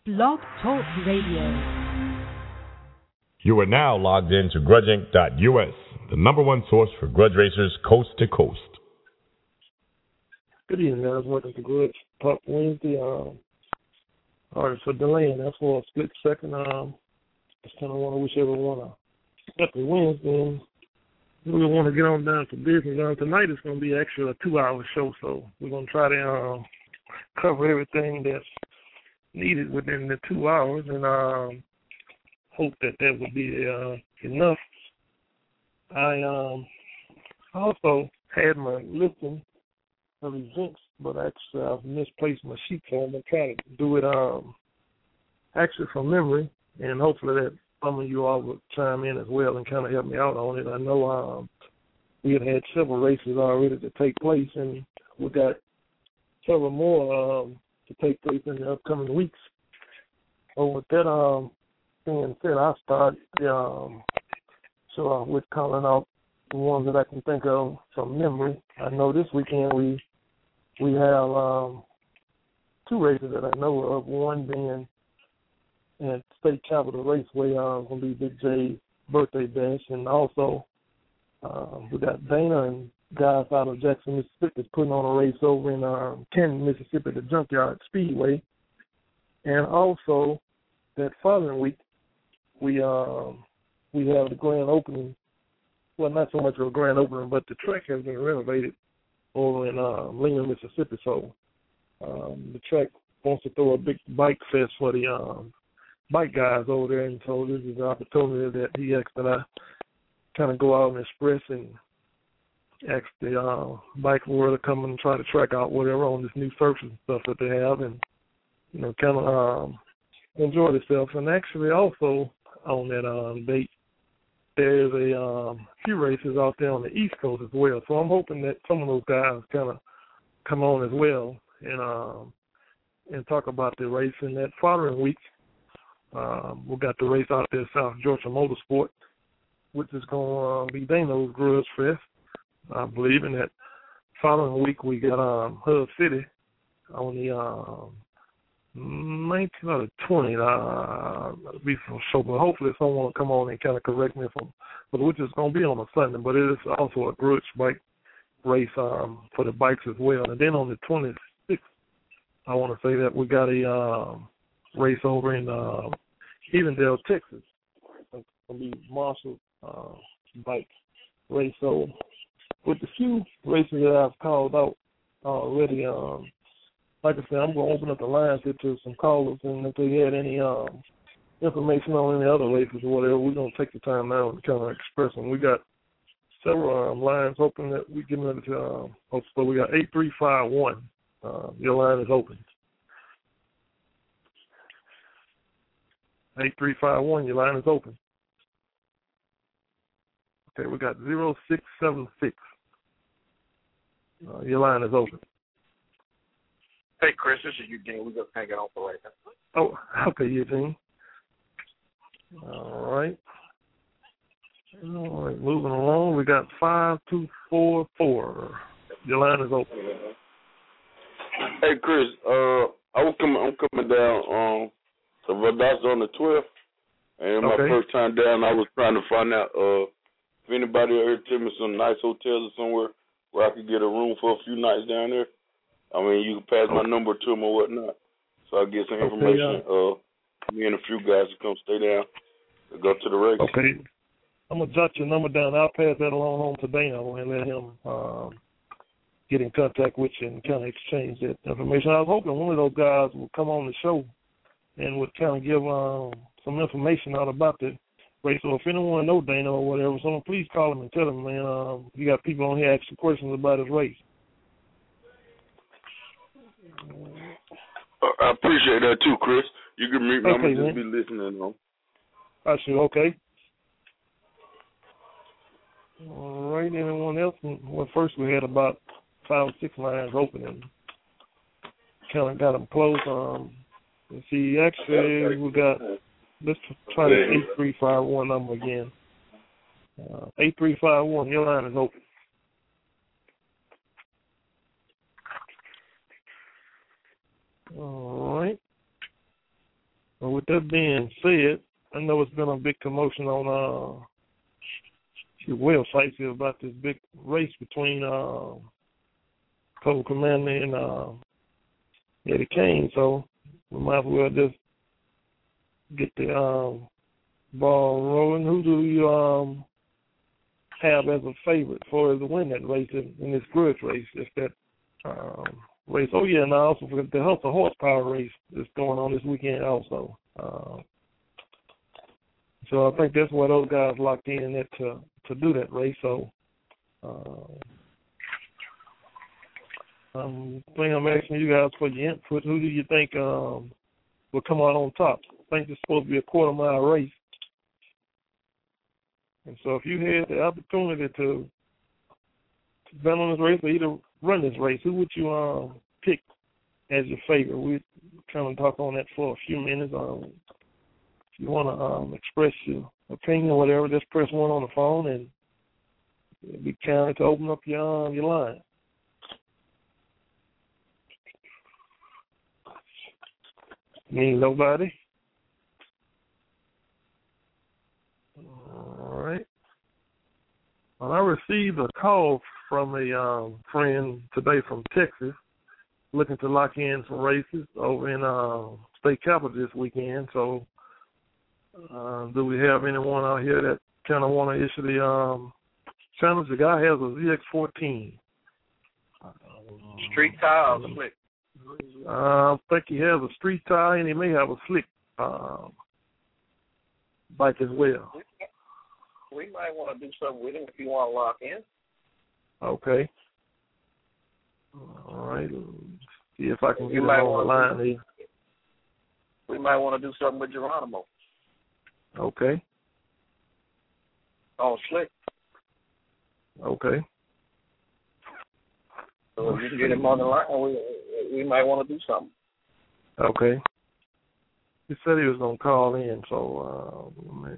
Blog Talk Radio. You are now logged in to grudgeinc.us, the number one source for grudge racers coast to coast. Good evening, guys. Welcome to Grudge Talk Wednesday. Sorry for delaying. That's for a split second. Just kind of want to wish everyone a happy Wednesday. And we want to get on down to business. Tonight is going to be actually a 2-hour show, so we're going to try to cover everything that's needed within the 2 hours, and hope that would be enough. I also had my listing of events, but actually I've misplaced my sheet, so I'm going to try to do it actually from memory, and hopefully that some of you all will chime in as well and kind of help me out on it. I know we had several races already to take place, and we got several more to take place in the upcoming weeks. So with that being said, I'll start with calling out the ones that I can think of from memory. I know this weekend we have 2 races that I know of, one being at State Capitol Raceway, going to be Big J's birthday bash, and also we got Dana and guys out of Jackson, Mississippi, is putting on a race over in Canton, Mississippi, the Junkyard Speedway. And also that following week, we have the grand opening. Well, not so much of a grand opening, but the track has been renovated over in Lehman, Mississippi. So the track wants to throw a big bike fest for the bike guys over there. And so this is an opportunity that he asked that I kind of go out and express and ask the bike world to come and try to track out whatever on this new surface and stuff that they have, and kind of enjoy themselves. And actually, also on that date, there's a few races out there on the East Coast as well. So I'm hoping that some of those guys kind of come on as well and talk about the race. And that following week, we got the race out there, South Georgia Motorsport, which is going to be Dano's Grudge Fest, I believe. In that following week, we got Hub City on the 19th or the 20th. Be for sure, but hopefully someone will come on and kind of correct me but which is going to be on a Sunday. But it is also a grudge bike race for the bikes as well. And then on the 26th, I want to say that we got a race over in Evendale, Texas. It's going to be Marshall bike race. So with the few races that I've called out already, like I said, I'm going to open up the lines here to some callers, and if they had any information on any other races or whatever, we're going to take the time now to kind of express them. We got several lines open that we're giving it to so we got 8351. Your line is open. 8351, your line is open. Okay, we got 0676. Your line is open. Hey, Chris, this is Eugene. We're just hanging on for right now. Oh, okay, Eugene. All right, moving along. We got 5244. Your line is open. Hey, Chris, I'm coming down to Valdosta on the 12th, and my first time down, I was trying to find out if anybody ever tell me some nice hotels or somewhere where I could get a room for a few nights down there. I mean, you can pass my number to them or whatnot, so I'll get some information. Me and a few guys to come stay down and go to the race. Okay. I'm going to jot your number down. I'll pass that along home to Dana and let him get in contact with you and kind of exchange that information. I was hoping one of those guys would come on the show and would kind of give some information out about the race. So if anyone knows Dana or whatever, someone please call him and tell him, man, you got people on here asking questions about his race. I appreciate that too, Chris. You can meet me. I'm going to just be listening on. I see. Okay. All right. Anyone else? Well, first we had about 5 or 6 lines open and kind of got them closed. Let's see. Actually, we got, let's try the 8351 number again. 8351, your line is open. All right. Well, with that being said, I know it's been a big commotion on your websites here about this big race between Cole Commander and Eddie Kane, so we might as well just get the ball rolling. Who do you have as a favorite for to win that race in this grudge race? If that race. Oh yeah, and I also forgot the Hustle Horsepower race that's going on this weekend also. So I think that's why those guys locked in at to do that race. So I think I'm asking you guys for your input. Who do you think will come out on top? I think it's supposed to be a quarter-mile race. And so if you had the opportunity to bet on this race or either run this race, who would you pick as your favorite? We kind of talk on that for a few minutes. If you want to express your opinion or whatever, just press 1 on the phone and it'll be counted to open up your line. Mean nobody? All right. Well, I received a call from a friend today from Texas looking to lock in some races over in State Capitol this weekend. So do we have anyone out here that kind of want to issue the challenge? The guy has a ZX14. Street tire or slick? I think he has a street tire and he may have a slick bike as well. We might want to do something with him if you want to lock in. Okay. All right. See if I can get him on the line here. We might want to do something with Geronimo. Okay. On slick. Okay. So if you can get him on the line, we might want to do something. Okay. He said he was going to call in, so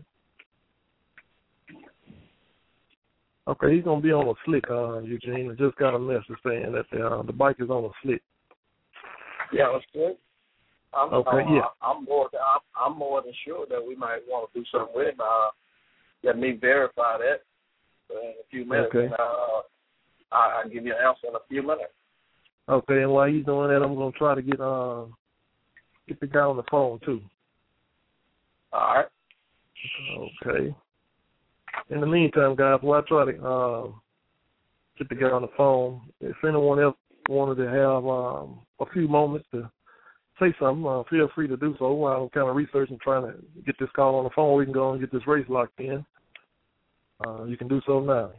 okay, he's going to be on a slick, Eugene. I just got a message saying that the bike is on a slick. Yeah, that's good. I'm more than sure that we might want to do something with him. Let me verify that in a few minutes. Okay. And, I'll give you an answer in a few minutes. Okay, and while he's doing that, I'm going to try to get the guy on the phone, too. All right. Okay. In the meantime, guys, while I try to get the guy on the phone, if anyone else wanted to have a few moments to say something, feel free to do so. While I'm kind of researching, trying to get this call on the phone, we can go and get this race locked in. You can do so now.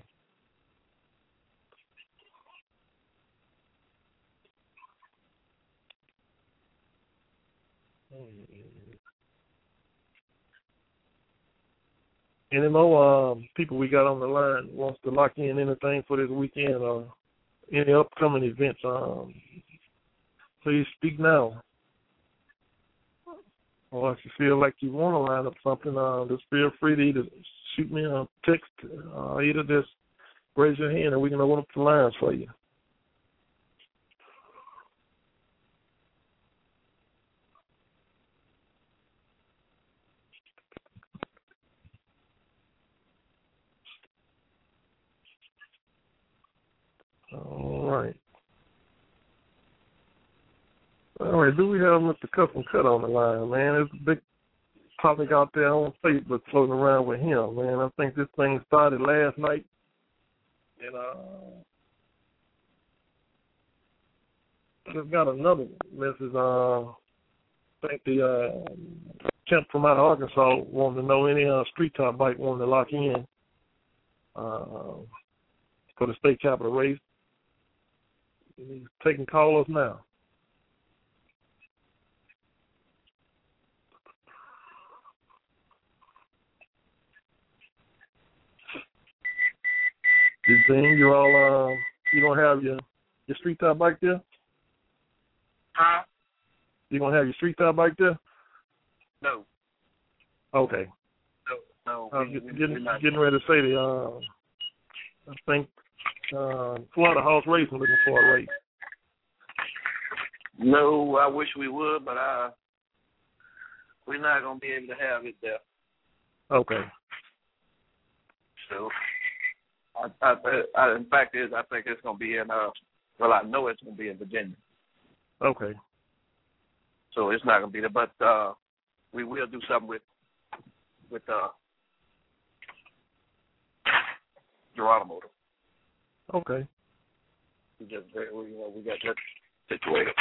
Any more people we got on the line wants to lock in anything for this weekend or any upcoming events? Please speak now. Or if you feel like you want to line up something, just feel free to either shoot me a text, either just raise your hand and we can open up the lines for you. All right, do we have Mr. Custom Cut on the line, man? There's a big topic out there on Facebook floating around with him, man. I think this thing started last night. And I just got another message. I think the champ from out of Arkansas wanted to know any street top bike wanted to lock in for the state capitol race. He's taking callers now. Eugene, you all you gonna have your street top bike there? Huh? You gonna have your street top bike there? No. Okay. No. Getting ready to say I think Florida House Racing looking for a race. No, I wish we would, but we're not gonna be able to have it there. Okay. So, in fact, I think it's gonna be in well, I know it's gonna be in Virginia. Okay. So it's not gonna be there, but we will do something with Geronimo. Okay. We got that situated.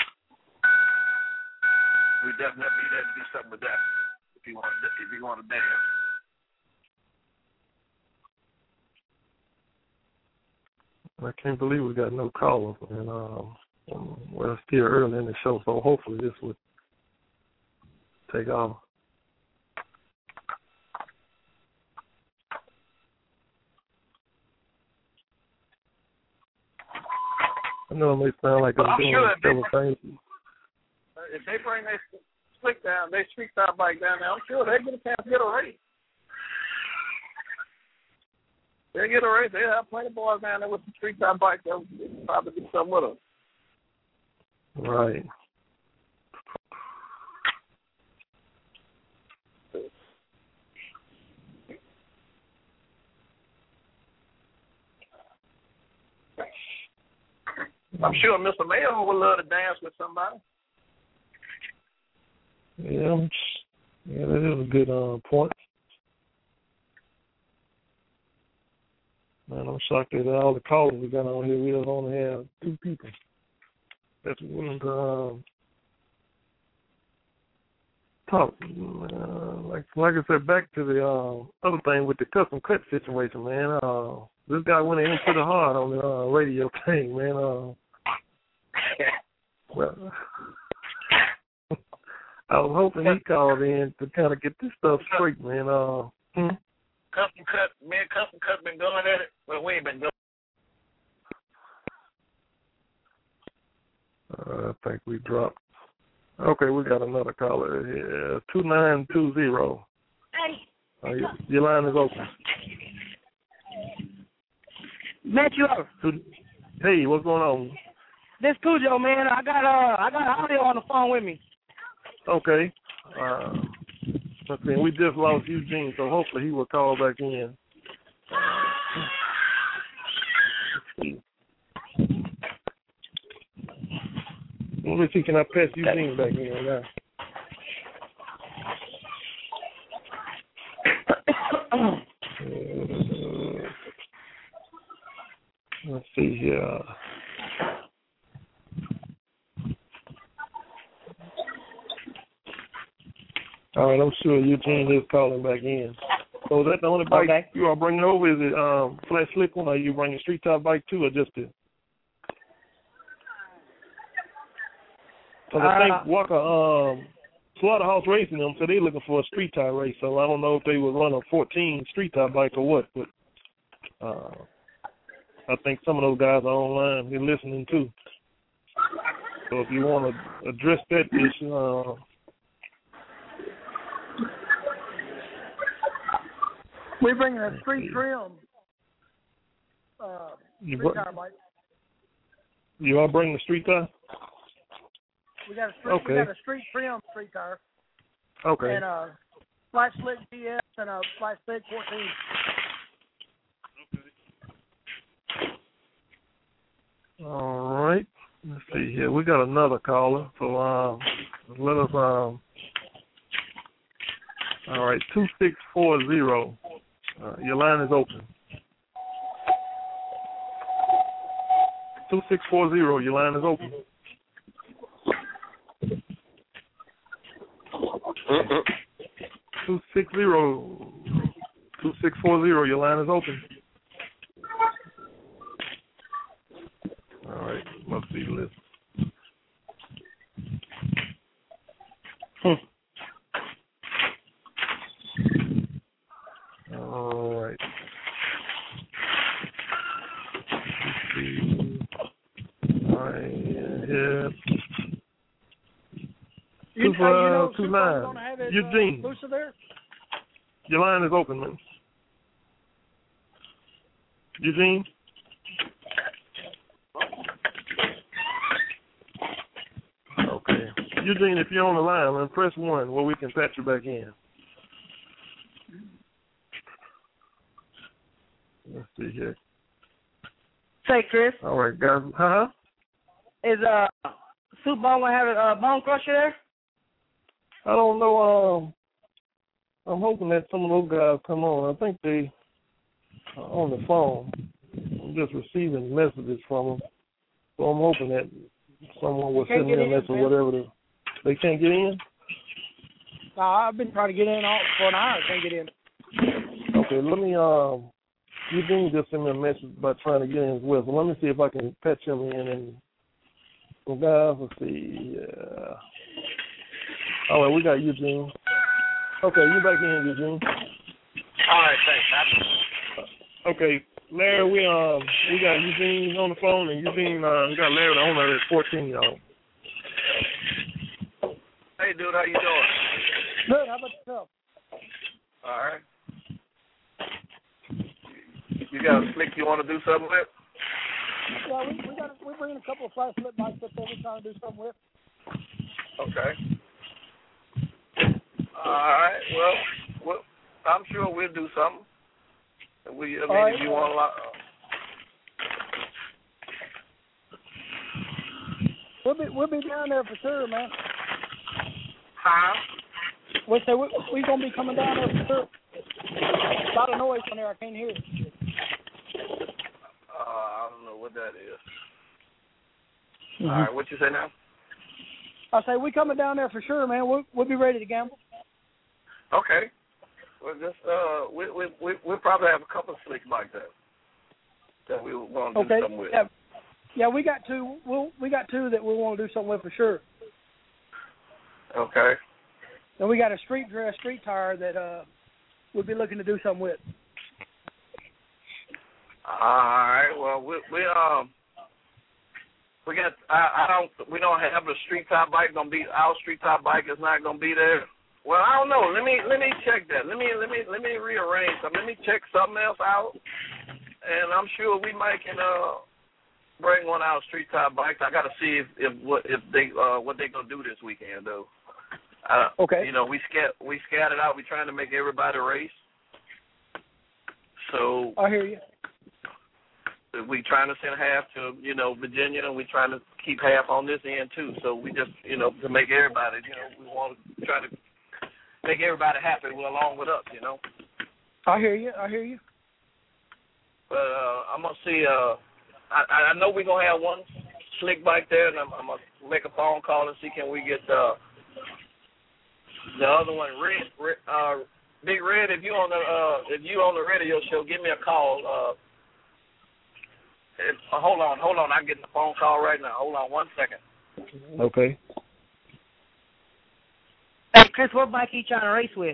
We definitely be there to do something with that if you want to dance. I can't believe we got no callers, and well, it's still early in the show, so hopefully this would take off. I know it may sound like I'm doing several things. If they bring their street style bike down there, I'm sure they get a chance to get a race. They'll get a race. They'll have plenty of boys down there with some street style bikes. They'll probably do something with them. Right. I'm sure Mr. Mayo would love to dance with somebody. Yeah, that is a good point. Man, I'm shocked at all the callers we got on here. We just only have 2 people that's willing to talk. Like I said, back to the other thing with the custom cut situation, man. This guy went in pretty hard on the radio thing, man. Well, I was hoping he called in to kind of get this stuff straight, man. Custom cut, me and Custom Cut been going at it. Well, we ain't been going. I think we dropped. Okay, we got another caller here. 2920. Hey. Your line is open. Met you up. Hey, what's going on? This Cujo, man. I got audio on the phone with me. Okay. Let's see. We just lost Eugene, so hopefully he will call back in. Let me see. Can I pass Eugene back in now? Let's see here. All right, I'm sure Eugene is calling back in. So is that the only bike you are bringing over? Is it flat slick one, or are you bringing street top bike too, or just it? Because I think Walker, Slaughterhouse Racing them, so they're looking for a street tie race. So I don't know if they would run a 14 street tie bike or what, but I think some of those guys are online. They're listening too. So if you want to address that issue, we're bringing a street trim street tire bike. You are bringing the street tire? We got a street trim street tire. Okay. And a flat slick GS and a flat slick 14. Okay. All right. Let's see here. We got another caller. So let us all right, 2640. Your line is open. 2640, your line is open. Uh-uh. 2640, your line is open. All right, must be listening. All right. Yeah. 29. Eugene. Your line is open, man. Eugene? Okay. Eugene, if you're on the line, then press 1 where we can patch you back in. Let's see here. Say, Chris. All right, guys. Huh? Is Soup Bone gonna have a Bone Crusher there? I don't know. I'm hoping that some of those guys come on. I think they are on the phone. I'm just receiving messages from them. So I'm hoping that someone will send me a message or whatever. They can't get in? No, I've been trying to get in for an hour. Can't get in. Okay, let me, Eugene just sent me a message about trying to get in as well. So let me see if I can patch him in. And so guys, let's see. All right, we got Eugene. Okay, you back in, Eugene. All right, thanks. Okay, Larry, we got Eugene on the phone, and Eugene, we got Larry the owner at 14, y'all. Hey, dude, how you doing? Good. How about yourself? All right. You got a slick you want to do something with? Yeah, we're bringing a couple of flash flip bikes up there. We're trying to do something with. Okay. All right. Well, I'm sure we'll do something. If you want to. We'll be down there for sure, man. Huh? We're gonna be coming down there for sure. A lot of noise on there. I can't hear it. I don't know what that is. Mm-hmm. All right. What you say now? I say we coming down there for sure, man. We'll be ready to gamble. Okay. Well, just we'll probably have a couple of slick bikes that we want to do something with. Yeah, we got two. We got two that we want to do something with for sure. Okay. And we got a street tire that we'll be looking to do something with. All right. Well, we don't have a street tire bike gonna be our street tire bike is not gonna be there. Well, I don't know. Let me check that. Let me rearrange something. Let me check something else out, and I'm sure we might can bring one out street tire bikes. I got to see what they gonna do this weekend though. Okay. You know, we scattered out. We trying to make everybody race. So I hear you. We trying to send half to Virginia, and we trying to keep half on this end too. So we just to make everybody we want to try to make everybody happy along with us. I hear you. But I'm gonna see. I know we're gonna have one slick bike there, and I'm gonna make a phone call and see can we get the other one, Big Red. If you on the radio show, give me a call. Hold on. I'm getting a phone call right now. Hold on 1 second. Okay. Hey, Chris, what bike you trying to race with?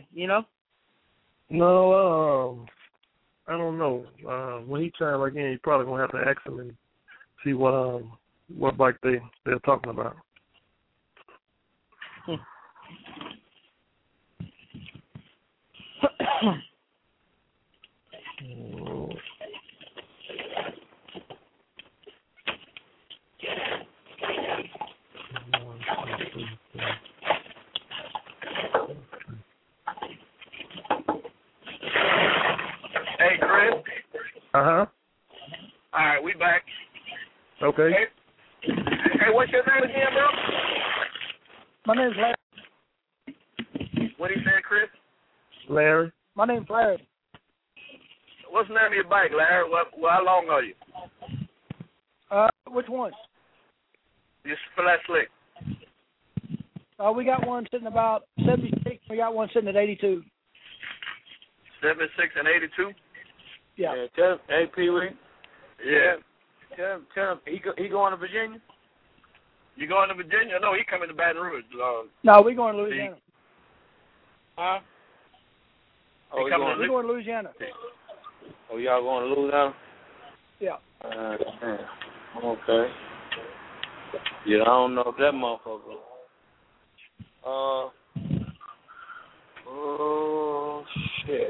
No, I don't know. When he chimes back in, you probably gonna have to ask him and see what bike they're talking about. Hey, Chris. Uh-huh. All right, we back. Okay. Hey, what's your name again, bro? My name's Larry. What you saying, Chris? Larry. My name's Larry. What's the name of your bike, Larry? How long are you? Which one? Just flat slick. We got one sitting about 76. We got one sitting at 82. 76 and 82? Yeah. Tell him, hey, Pee-wee. Yeah. Tell him, he going to Virginia? You going to Virginia? No, he coming to Baton Rouge. No, we going to Louisiana. Huh? We're going to Louisiana. Oh, y'all going to Louisiana? Yeah. Okay. Yeah, I don't know if that motherfucker. Oh, shit.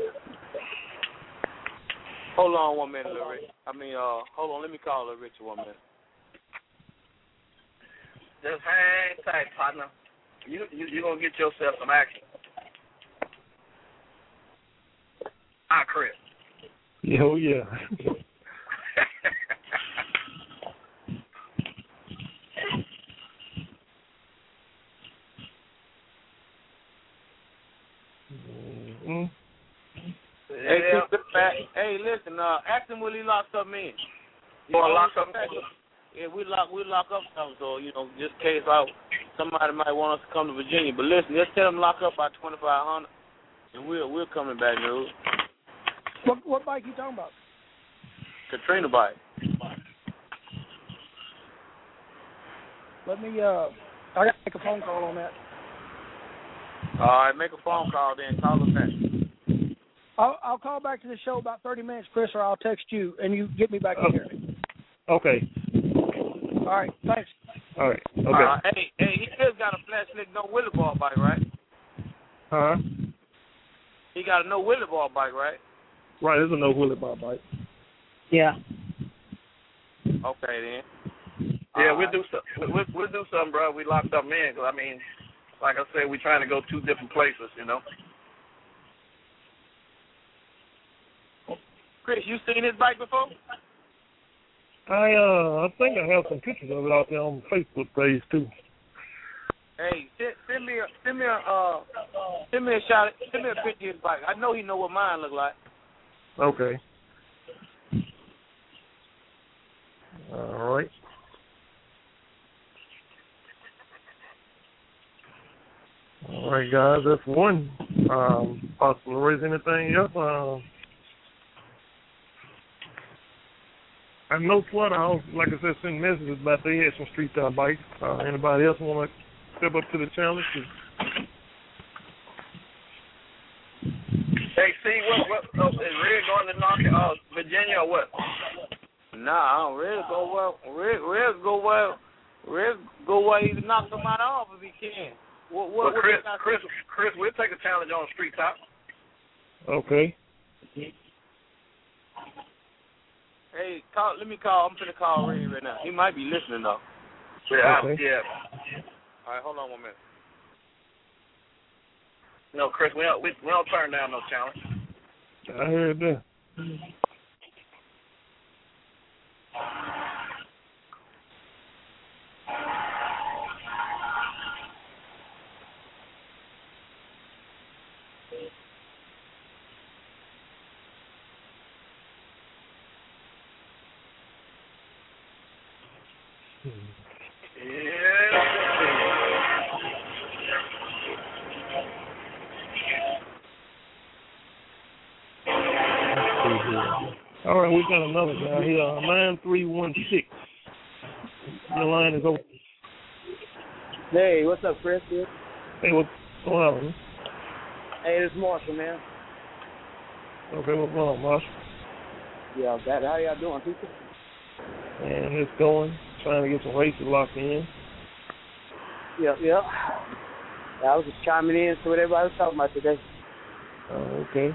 Hold on 1 minute, Lil Rich. Hold on, let me call Lil Rich 1 minute. Just hang tight, partner. you're gonna get yourself some action. Chris. Yeah, oh yeah. Mm-hmm. Hey, listen. Ask him will he lock something in. Lock something in? Yeah, we lock up something. So just in case somebody might want us to come to Virginia. But listen, just tell them lock up by 2,500, and we're coming back news. What bike you talking about? Katrina bike. Let me. I got to make a phone call on that. All right, make a phone call then. Call us back. I'll call back to the show about 30 minutes, Chris, or I'll text you and you get me back in here. Okay. All right. Thanks. All right. Okay. Hey, he just got a flat slick no wheelie ball bike, right? Huh? He got a no wheelie ball bike, right? Right. There's a no wheelie ball bike. Yeah. Okay then. Yeah, we'll do something, bro. We lock something in, 'cause I mean, like I said, we're trying to go two different places, Chris, you seen his bike before? I think I have some pictures of it out there on the Facebook page too. Hey, send me a picture of his bike. I know he know what mine look like. Okay. All right. All right, guys. That's one. Possible to raise anything else? I know Slaughterhouse, like I said, sent messages about they had some street style bikes. Anybody else want to step up to the challenge? Hey, see, what is Red going to knock Virginia or what? Nah, Red go well. Red go well. Red go well. He can knock somebody off if he can. What Chris, we'll take a challenge on street top. Okay. Hey, let me call. I'm finna call Ray right now. He might be listening though. Yeah. Okay. Yeah. All right, hold on 1 minute. No, Chris, we don't turn down no challenge. I heard that. All right, we got another guy here, 9316. Your line is open. Hey, what's up, Chris? Hey, what's going on, man? Hey, this is Marshall, man. Okay, what's going on, Marshall? Yeah, how y'all doing, people? And it's going, trying to get some races locked in. Yeah. I was just chiming in to what everybody was talking about today. Oh, okay.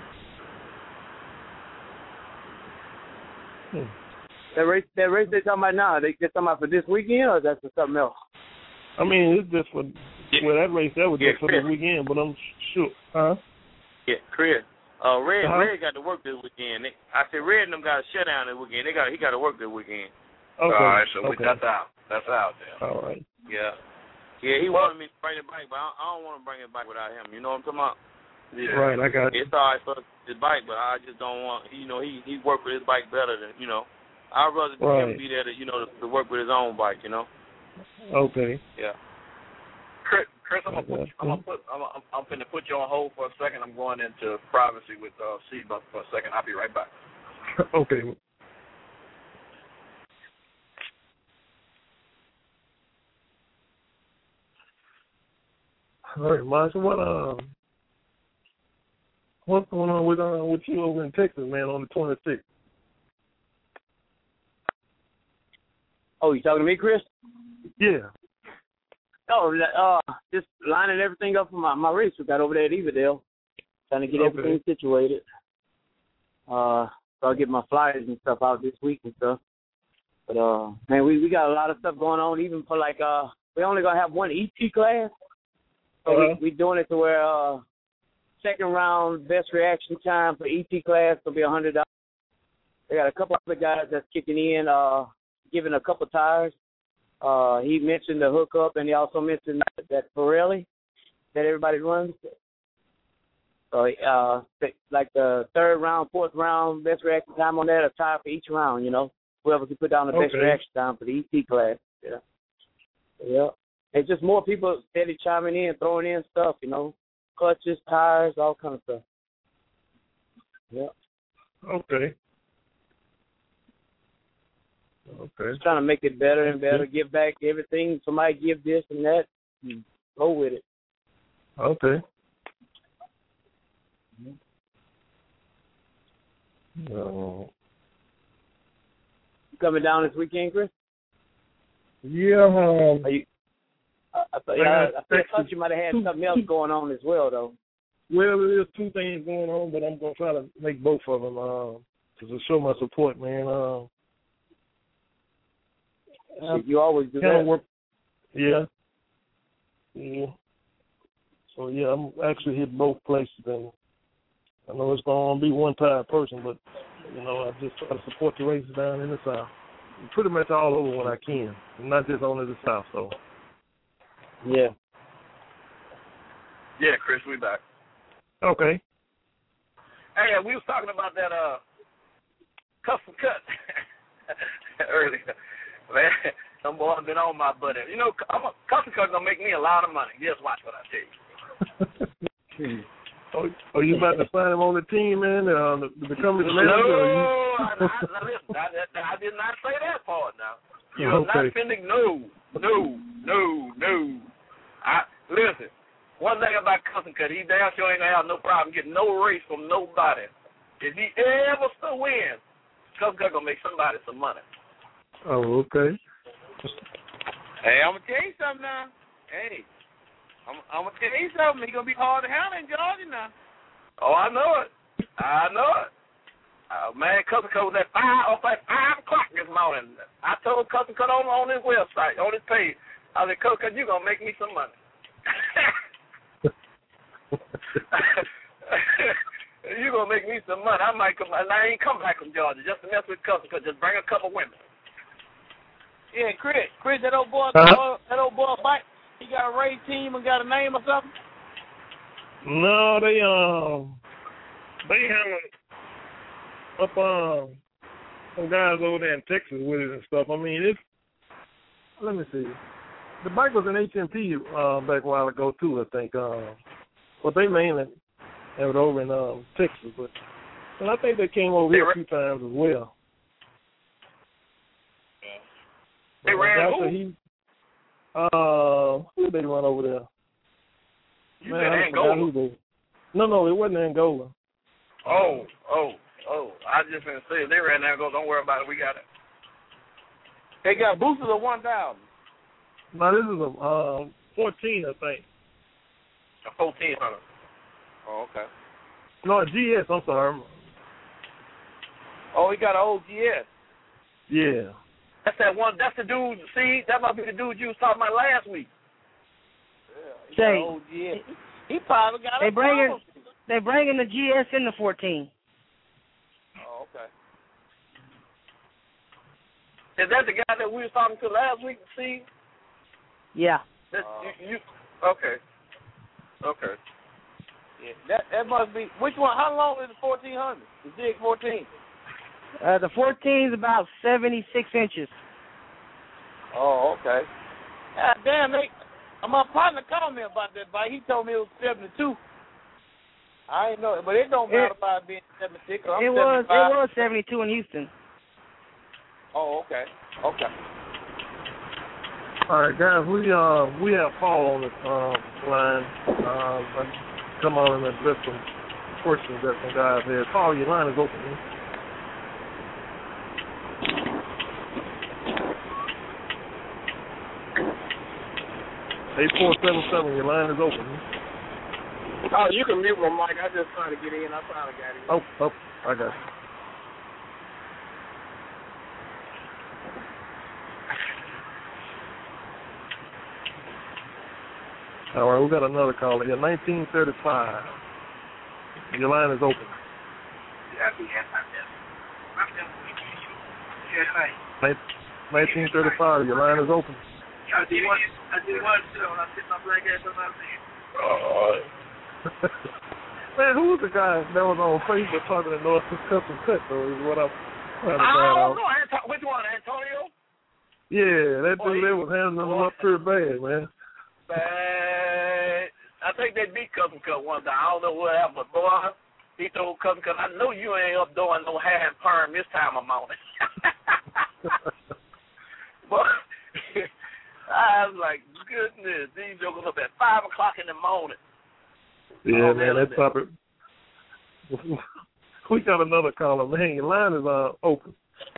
That race they're talking about now, they're talking about for this weekend, or that's for something else? I mean, it's just for, that race that was just for the weekend, but I'm sure. Huh? Yeah, Chris. Red got to work this weekend. I said Red and them got a shutdown this weekend. He got to work this weekend. Okay. All right, so that's out. That's out then. All right. Yeah. Yeah, he wanted me to bring it back, but I don't want to bring it back without him. You know what I'm talking about? Yeah. Right, I got you. It's all right for his bike, but I just don't want, he worked with his bike better than, I'd rather him be there to, to work with his own bike, Okay. Yeah. Chris, I'm finna put you on hold for a second. I'm going into privacy with Seabuck for a second. I'll be right back. Okay. All right, Marshall, what's going on with you over in Texas, man, on the 26th? Oh, you talking to me, Chris? Yeah. Oh, just lining everything up for my race we got over there at Everdale, trying to get everything situated. So I'll get my flyers and stuff out this week and stuff. But man, we got a lot of stuff going on. Even for we only gonna have one ET class, So we doing it to where second round best reaction time for ET class will be $100. They got a couple other guys that's kicking in, giving a couple tires. He mentioned the hookup, and he also mentioned that Pirelli that everybody runs. So, like the third round, fourth round, best reaction time on that, a tire for each round, you know. Whoever can put down the best reaction time for the ET class. Yeah. Yeah. It's just more people steady chiming in, throwing in stuff, you know, clutches, tires, all kind of stuff. Yeah. Okay. Just trying to make it better and better, give back everything. Somebody give this and that, and go with it. Okay. Coming down this weekend, Chris? Yeah. I thought you might have had something else going on as well, though. Well, there's two things going on, but I'm going to try to make both of them to show my support, man. You always do that. Work. Yeah. So, yeah, I'm actually hit both places, and I know it's going to be one-time person, but, you know, I just try to support the races down in the South. Pretty much all over when I can, not just only the South, so. Yeah. Yeah, Chris, we back. Okay. Hey, we was talking about that custom cut earlier. Man, some boy been on my butt. You know, custom cut gonna make me a lot of money. Just watch what I tell you. Are you about to sign him on the team, man? To become his manager? No, I did not say that part. Now you're not spending. No. Listen. One thing about custom cut, he damn sure ain't gonna have no problem getting no race from nobody. If he ever still wins, custom cut gonna make somebody some money. Oh, okay. Hey, I'm gonna tell you something now. Hey, I'm gonna tell you something. He's gonna be hard to handle in Georgia now. Oh, I know it. Man, custom cut was at 5 o'clock this morning. I told custom cut on his website, on his page. I said, custom cut, you gonna make me some money. You gonna make me some money. I might come. I ain't come back from Georgia just to mess with custom cut. Just bring a couple women. Yeah, Chris, that old boy, bike. He got a race team and got a name or something. No, they have up some guys over there in Texas with it and stuff. I mean, let me see. The bike was an HMP back a while ago too, I think. But they mainly have it over in Texas, but I think they came over here a few times as well. They ran who? Who did they run over there? You said Angola. No, it wasn't Angola. Oh. I just been saying they ran Angola. Don't worry about it. We got it. They got boosters of 1,000. No, this is a 14, I think. A 1,400. Oh, okay. No, a GS. I'm sorry. Oh, he got an old GS. Yeah. That's that one. That's the dude. See, that might be the dude you was talking about last week. Yeah, he got an old GS. He probably got They bringing the GS in the 14. Oh, okay. Is that the guy that we was talking to last week? See? Yeah. Okay. Yeah, that must be. Which one? How long is the 1400? The Zig 14. The 14 is about 76 inches. Oh, okay. God damn, my partner called me about that bike. He told me it was 72. I ain't know, but it don't matter about being 76. It was 72 in Houston. Oh, okay. All right, guys, we have Paul on the line. Come on and address some questions that some guys had. Paul, your line is open. 8477, your line is open. Oh, you can mute my mic. I just trying to get in. I finally got in. Oh, I got it. All right, we got another caller here. 1935. Your line is open. 1935. Your line is open. I did one show. I sit my black ass on my bed. Man, who was the guy that was on Facebook talking to North Custom Cut, though, is what I'm trying to find out. Which one, Antonio? Yeah, that dude there was handling them up pretty bad, man. Bad. I think they beat Custom Cut one time. I don't know what happened, but boy, he told Custom Cut, I know you ain't up doing no hand perm this time of morning. But I was like, goodness, these jokers up at 5 o'clock in the morning. Yeah, man, that topic. We got another caller, man. Your line is open.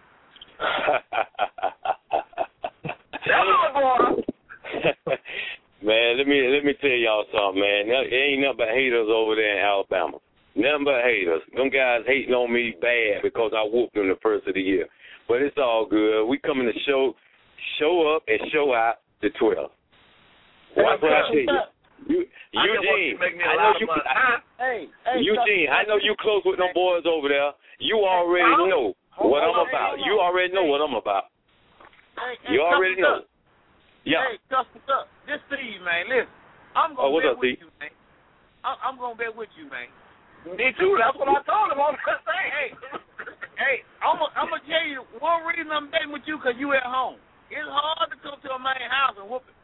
Man, let me tell y'all something, man. There ain't nothing but haters over there in Alabama. Nothing but haters. Them guys hating on me bad because I whooped them the first of the year. But it's all good. We coming to show up and show out the 12. Watch what I tell you. Eugene, I know you. Eugene, I know you close with them boys over there. You already know what I'm about. You already know what I'm about. You already know. Yeah. Hey, Custom Cut. This Steve, man. Listen, I'm gonna bet with you, man. I'm gonna bet with you, man. Me too. That's what I told him on that thing. Hey, I'm gonna tell you one reason I'm betting with you because you at home. It's hard to come to a man's house and whoop it.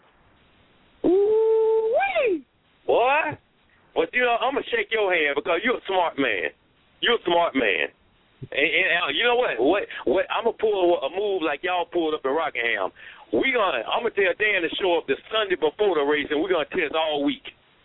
Ooh-wee. Boy. But, you know, I'm going to shake your hand because you're a smart man. You're a smart man. And you know what? I'm going to pull a move like y'all pulled up in Rockingham. I'm going to tell Dan to show up the Sunday before the race, and we're going to test all week.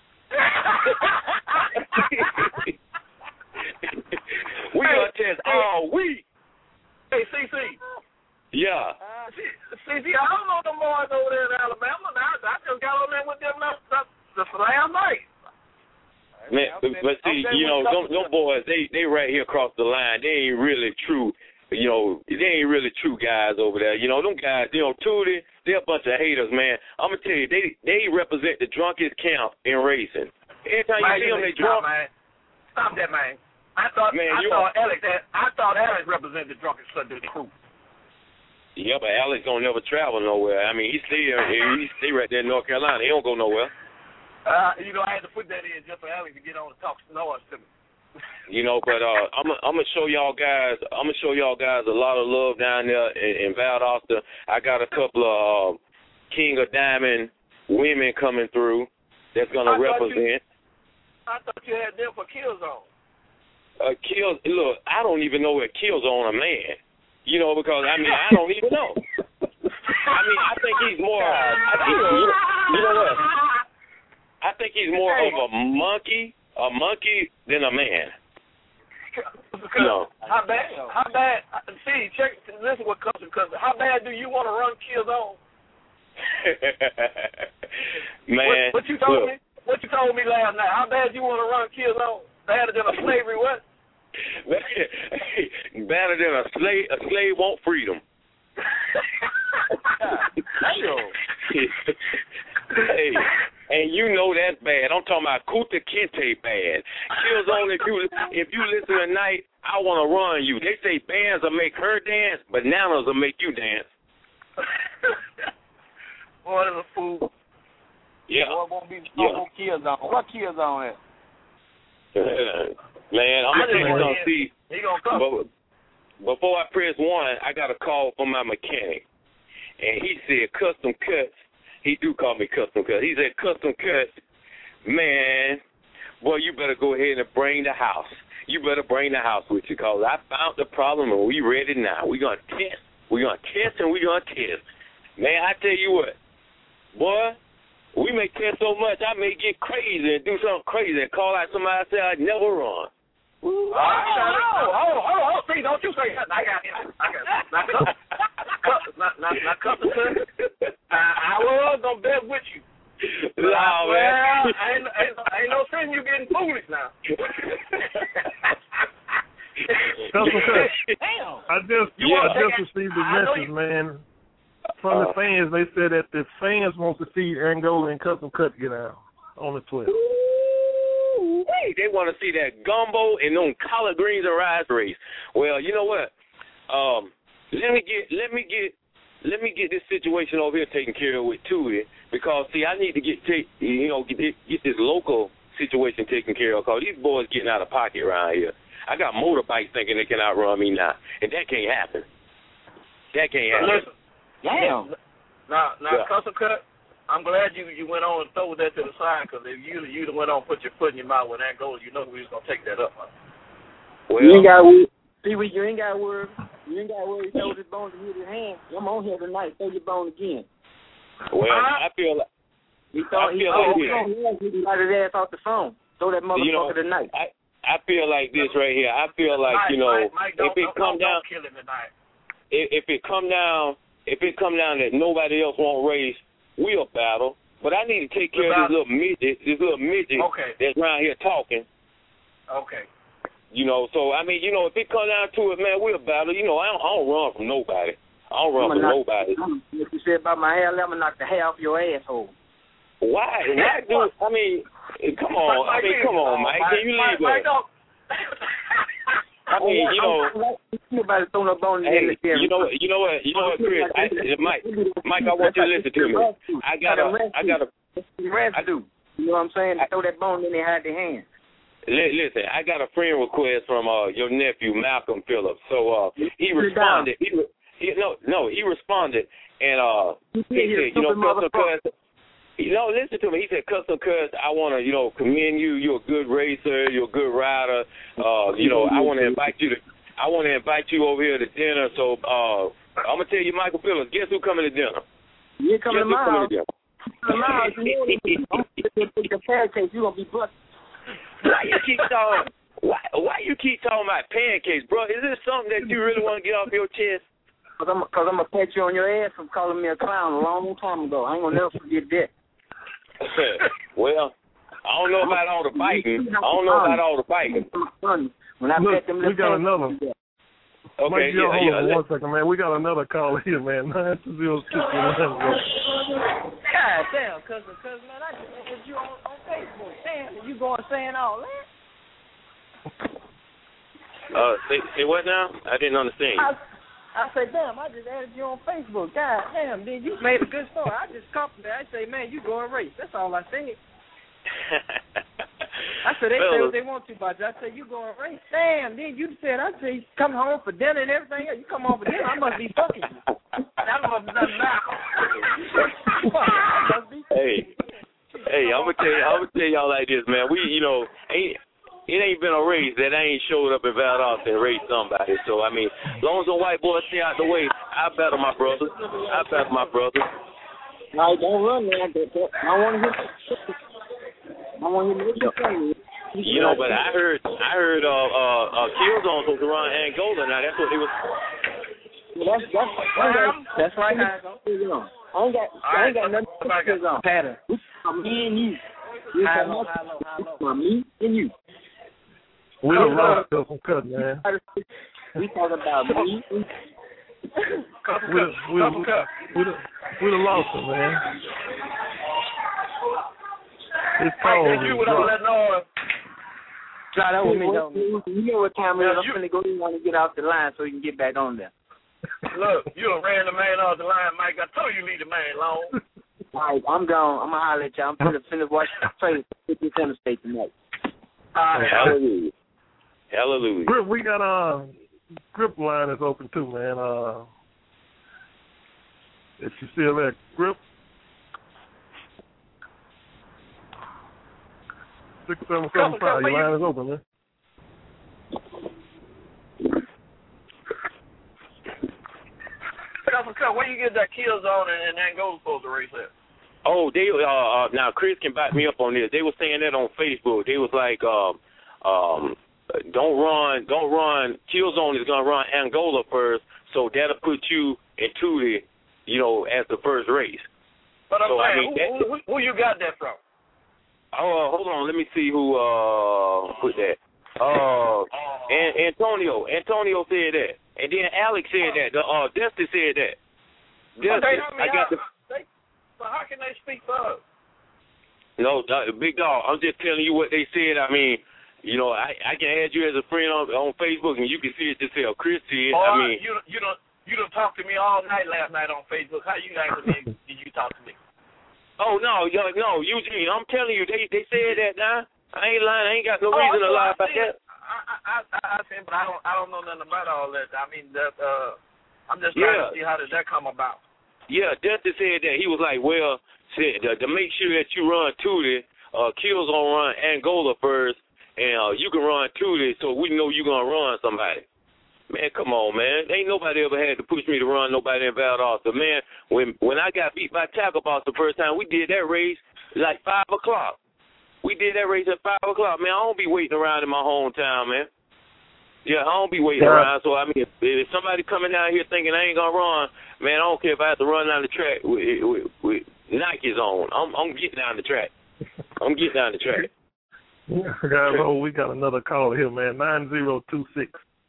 We're going to test all week. Hey, CC. Yeah. CC, I don't know the boys over there in Alabama. Now I just got on there with them last night. Man, but see, you know, them boys, they right here across the line. They ain't really true. You know, they ain't really true guys over there. You know, them guys, you know, Tootie, they're a bunch of haters, man. I'm going to tell you, they represent the drunkest camp in racing. Every time you see them, they drunk. Stop that, man. I thought Alex represented the drunkest crew. Yeah, but Alex don't never travel nowhere. I mean, he stay right there in North Carolina. He don't go nowhere. You know, I had to put that in just for Alex to get on and talk noise to me. You know, but I'm gonna show y'all guys. I'm gonna show y'all guys a lot of love down there in Valdosta. I got a couple of King of Diamond women coming through that's gonna represent. I thought you had them for Killzone. Look, I don't even know where Killzone a man. You know, because, I mean, I don't even know. I mean, I think he's more, you know what? I think he's more of a monkey than a man. You know. How bad, see, listen what comes because how bad do you want to run Killzone? Man. What you told me? What you told me last night? How bad you want to run Killzone? Badder than a slavery what? Better than a slave want freedom. Hey, and you know that's bad. I'm talking about Kuta Kinte bad. Killzone, if you listen tonight, I want to run you. They say bands will make her dance, bananas will make you dance. Boy, that's a fool. Yeah. Boy, won't be no Killzone. What Killzone is? Man, I'm going to see. He gonna come. Before I press 1, I got a call from my mechanic. And he said, Custom Cuts. He do call me Custom Cuts. He said, Custom Cuts, man, boy, you better go ahead and bring the house. You better bring the house with you because I found the problem and we ready now. We're going to test. We're going to test and we're going to test. Man, I tell you what, boy, we may test so much, I may get crazy and do something crazy and call out somebody and say I'd never run. Oh, see, don't you say that. I got it. Not Custom Cut. I was going to bet with you. No, man. Ain't no sin you getting foolish now. Custom Cut. Damn. I just received a message, man, from the fans. They said that the fans want to see Angola and Custom Cut get out. on the 12th. Wait, they want to see that gumbo and them collard greens and rice race. Well, you know what? Let me get this situation over here taken care of with Tootie, because see, I need to get this local situation taken care of, because these boys getting out of pocket around here. I got motorbikes thinking they can outrun me now, and that can't happen. That can't happen. Damn. Now, Custom Cut, I'm glad you went on and threw that to the side, because if you'd went on and put your foot in your mouth when that goes, you know we was going to take that up. Well, you ain't got to worry. You ain't got to worry. You ain't got to worry. Throw his bone to hit his hand. I'm on here tonight. Throw your bone again. Well, I feel like he got his ass off the phone. Throw that motherfucker tonight. I feel like this right here. I feel like, Mike, if it come down, kill him tonight. If it come down that nobody else won't race, we'll battle. But I need to take care of this little midget that's around here talking. Okay. So I mean, if it come down to it, man, we'll battle. I don't run from nobody. I don't run from nobody. What you said about my hair, let me knock the hair off your asshole. Why? I mean, come on. Mike. Can you leave that? I mean, nobody throwing a bone in the air. You know what, Chris? Mike, I want you to listen to me. I got a residue. You know what I'm saying? Throw that bone in there, hide their hands. Listen, I got a friend request from your nephew Malcolm Phillips. So he responded. He responded, and he said, Custom Cuss. Listen to me. He said, Custom Cuss, I want to, commend you. You're a good racer. You're a good rider. I want to invite you over here to dinner. So I'm gonna tell you, Michael Phillips. Guess who coming to dinner? You're coming to my house. I'm gonna take the pancakes. You gonna be busted. Why you keep talking about pancakes, bro? Is this something that you really want to get off your chest? Cause I'm gonna pat you on your ass for calling me a clown a long time ago. I ain't gonna never forget that. Well, I don't know about all the biting. When I Look, pat them, we got another. Okay, Mike, hold on 1 second, man. We got another call here, man. 920-619. God damn, cause man, I just looked at you on Facebook. Damn, you going saying all that? Say what now? I didn't understand you. I said, damn, I just added you on Facebook. God damn, dude, you made a good story. I just complimented. I say, man, you going race. That's all I said. I said, they say what they want to, but I said, you going race. Damn, then you said, I said, come home for dinner and everything. You come home for dinner, I must be fucking you. That must be nothing now. Hey, I'm gonna tell y'all like this, man. It ain't been a race that I ain't showed up in Valdosta and raced somebody. So I mean, as long as the white boys stay out the way, I battle my brothers. No, don't run, man. I want to hear what you're saying. But I heard Killzone supposed to run Angola. Now that's what he was. That's right. I ain't got nothing to do on pattern. Me and you. Hello. Me and you. We done lost Custom Cut, man. We talking about me. We done lost him, man. His phone is dropped. Try that with me, though. You know what time it is. I'm finna go in and get off the line so you can get back on there. Look, you done ran the man off the line, Mike. I told you leave the man alone. All right, I'm gone. I'm gonna holler at y'all. I'm finna watch the trade at this interstate tonight. Hallelujah. Grip, we got Grip line is open too, man. If you still there, Grip. 6775, your line is open, man. Where you get that Killzone and Angola supposed to race at? Oh, they now Chris can back me up on this. They were saying that on Facebook. They was like, don't run. Killzone is gonna run Angola first, so that'll put you into the, as the first race. But I'm saying, who you got that from? Hold on, let me see who put that. Antonio said that, and then Alex said that. Dusty said that. So how can they speak for us? No, big dog. I'm just telling you what they said. I mean, you know, I can add you as a friend on Facebook, and you can see it yourself. Chris said. I mean, you don't talk to me all night last night on Facebook. How you guys did you talk to me? Oh no, Eugene. I'm telling you, they said that now. I ain't lying. I ain't got no reason to lie about that. I said, but I don't know nothing about all that. I mean, I'm just trying to see how did that come about. Yeah, Dusty said that. He was like, well, said to make sure that you run Tootie, Kills gonna run Angola first. And you can run Tootie, so we know you're going to run somebody. Man, come on, man. Ain't nobody ever had to push me to run nobody in Valdosta. Man, when I got beat by Tackle Boss the first time, we did that race like 5 o'clock. We did that race at 5 o'clock. Man, I don't be waiting around in my hometown, man. Yeah, I don't be waiting around. So, I mean, if somebody coming down here thinking I ain't going to run, man, I don't care if I have to run down the track with Nikes on. I'm getting down the track. I'm getting down the track. Yeah, guys, we got another caller here, man. 9026.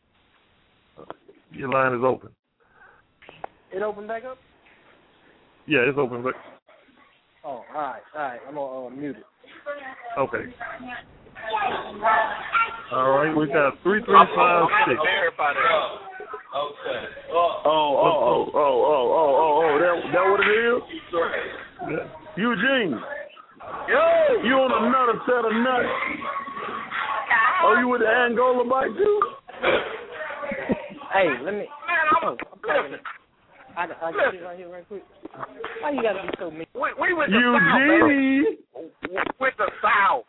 Your line is open. It opened back up? Yeah, it's open back. Oh, all right. I'm gonna mute it. Okay. All right, we got 3356. Okay. Oh, that what it is? Yeah. Eugene. Yo! You on another set of nuts? Oh, you with the Angola bike too? Hey, let me. Listen. I got it right here, right quick. Why you gotta be so mean? We with the Eugene. South, with the South.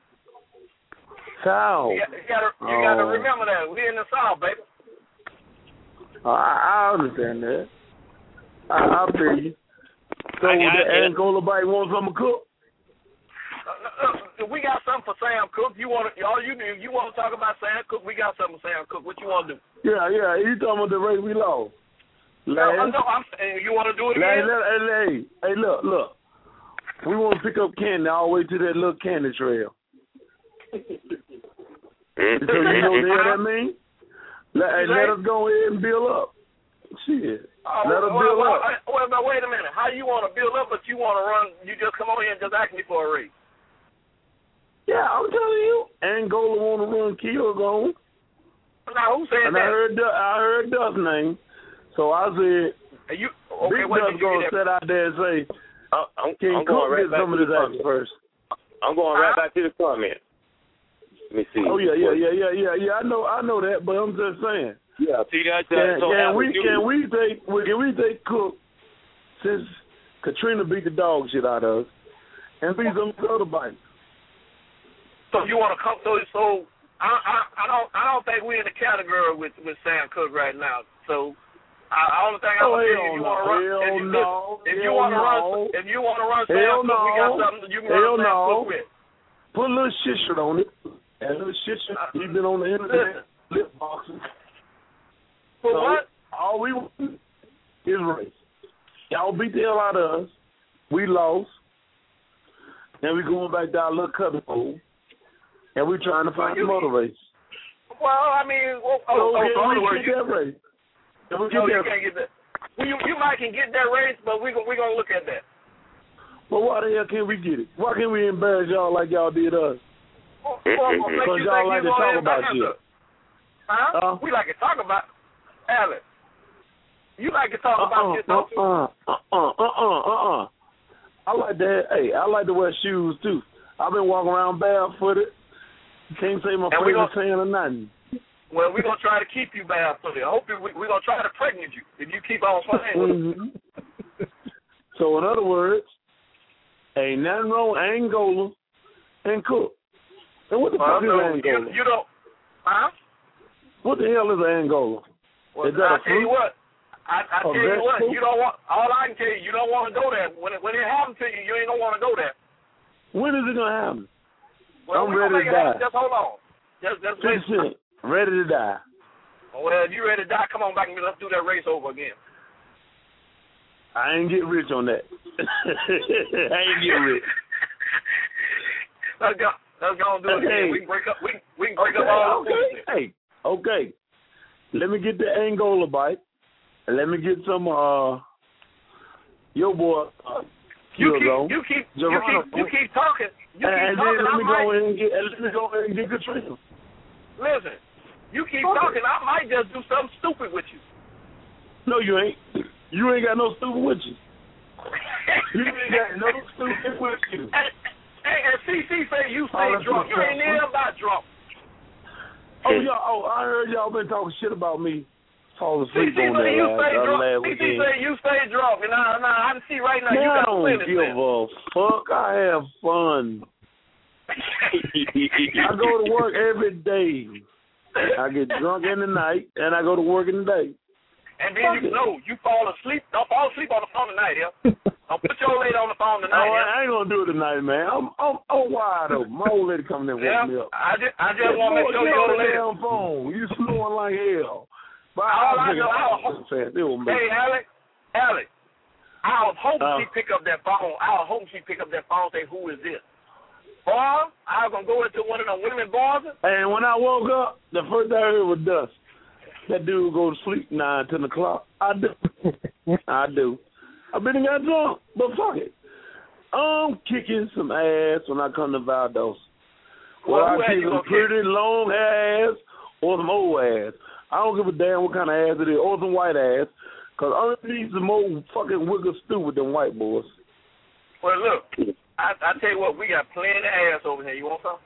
South. You gotta remember that. We in the South, baby. I understand that. I'll tell you. So with the Angola bike, want something to cook? We got something for Sam Cook. You want to talk about Sam Cook? We got something for Sam Cook. What you want to do? Yeah. You talking about the race we lost? No, I'm saying you want to do it again? Hey, look. We want to pick up Candy all the way to that little Candy trail. So you know what that means? Let us go ahead and build up. Shit. Let us build up. Wait a minute. How you want to build up, but you want to run? You just come on here and just ask me for a race. Yeah, I'm telling you. Angola want to run Kills on. Now, who said and that? I heard Dust's name. So I said, Big Dust's going to sit out there and say, I'm going right back to the comment first. I'm going right back to the comment. Let me see. Oh, yeah. I know that, but I'm just saying. Yeah, see that? Can we take Cook, since Katrina beat the dog shit out of us, and beat some other bikes? So you want to come? So I don't think we're in the category with Sam Cook right now. So the only thing I'm gonna tell you, you want to run. If you want to run Sam Cook, we got something you can run Sam Cook with. Put a little shit on it. And a little shit. We've been on the internet lip boxing. For what? All we want is race. Y'all beat the hell out of us. We lost. Then we going back to our little cubby hole. And we trying to find some other race. Well, I mean, you can't get that race. You can't get that. Well, you might can get that race, but we're gonna look at that. But why the hell can't we get it? Why can't we embarrass y'all like y'all did us? Because y'all like to talk about shit. Huh? We like to talk about Alex. You like to talk about shit, don't you? I like that. Hey, I like to wear shoes too. I've been walking around barefooted. You can't say my favorite saying or nothing. Well, we're going to try to keep you barefooted. I hope we're going to try to pregnant you if you keep on playing with us. So, in other words, ain't nothing wrong with Angola and Cook. And what the fuck is Angola? You don't, huh? What the hell is Angola? Well, is that I tell you what. I tell you what, you don't want. All I can tell you, you don't want to go there. When it happens to you, you ain't gonna want to go there. When is it gonna happen? Well, I'm ready to die. Just hold on. Just wait. Ready to die. Well, if you ready to die, come on back and let's do that race over again. I ain't get rich on that. I ain't get rich. Let's go and do it again. We can break up. We can break up all the things. Hey, okay. Let me get the Angola bike. And let me get some your boy You keep talking. Let me go ahead and get Katrina. Listen, you keep talking. I might just do something stupid with you. No, you ain't. You ain't got no stupid with you. You ain't got no stupid with you. Hey, and CC say you stay drunk. You ain't never about drunk. I heard y'all been talking shit about me. Fall asleep on that last weekend. CC say you stay drunk, and I see right now you got I don't give a fuck. I have fun. I go to work every day. I get drunk in the night, and I go to work in the day. And then you fall asleep. Don't fall asleep on the phone tonight, yeah? Don't put your old lady on the phone tonight, I ain't gonna do it tonight, man. I'm wide open. My old lady coming in and wake me up. I just want to make sure your old lady. Damn phone. You snoring like hell. Hey, Alex, I was hoping she pick up that phone. And say, who is this? Boy, I was going to go into one of them women bars. And when I woke up, the first thing I heard was dust. That dude go to sleep 9, 10 o'clock. I do. I've been and got drunk, but fuck it. I'm kicking some ass when I come to Valdosta. I kick some pretty long ass or some old ass. I don't give a damn what kind of ass it is, or some white ass, because underneath some more fucking wiggle stupid than white boys. Well, look, I tell you what, we got plenty of ass over here. You want some?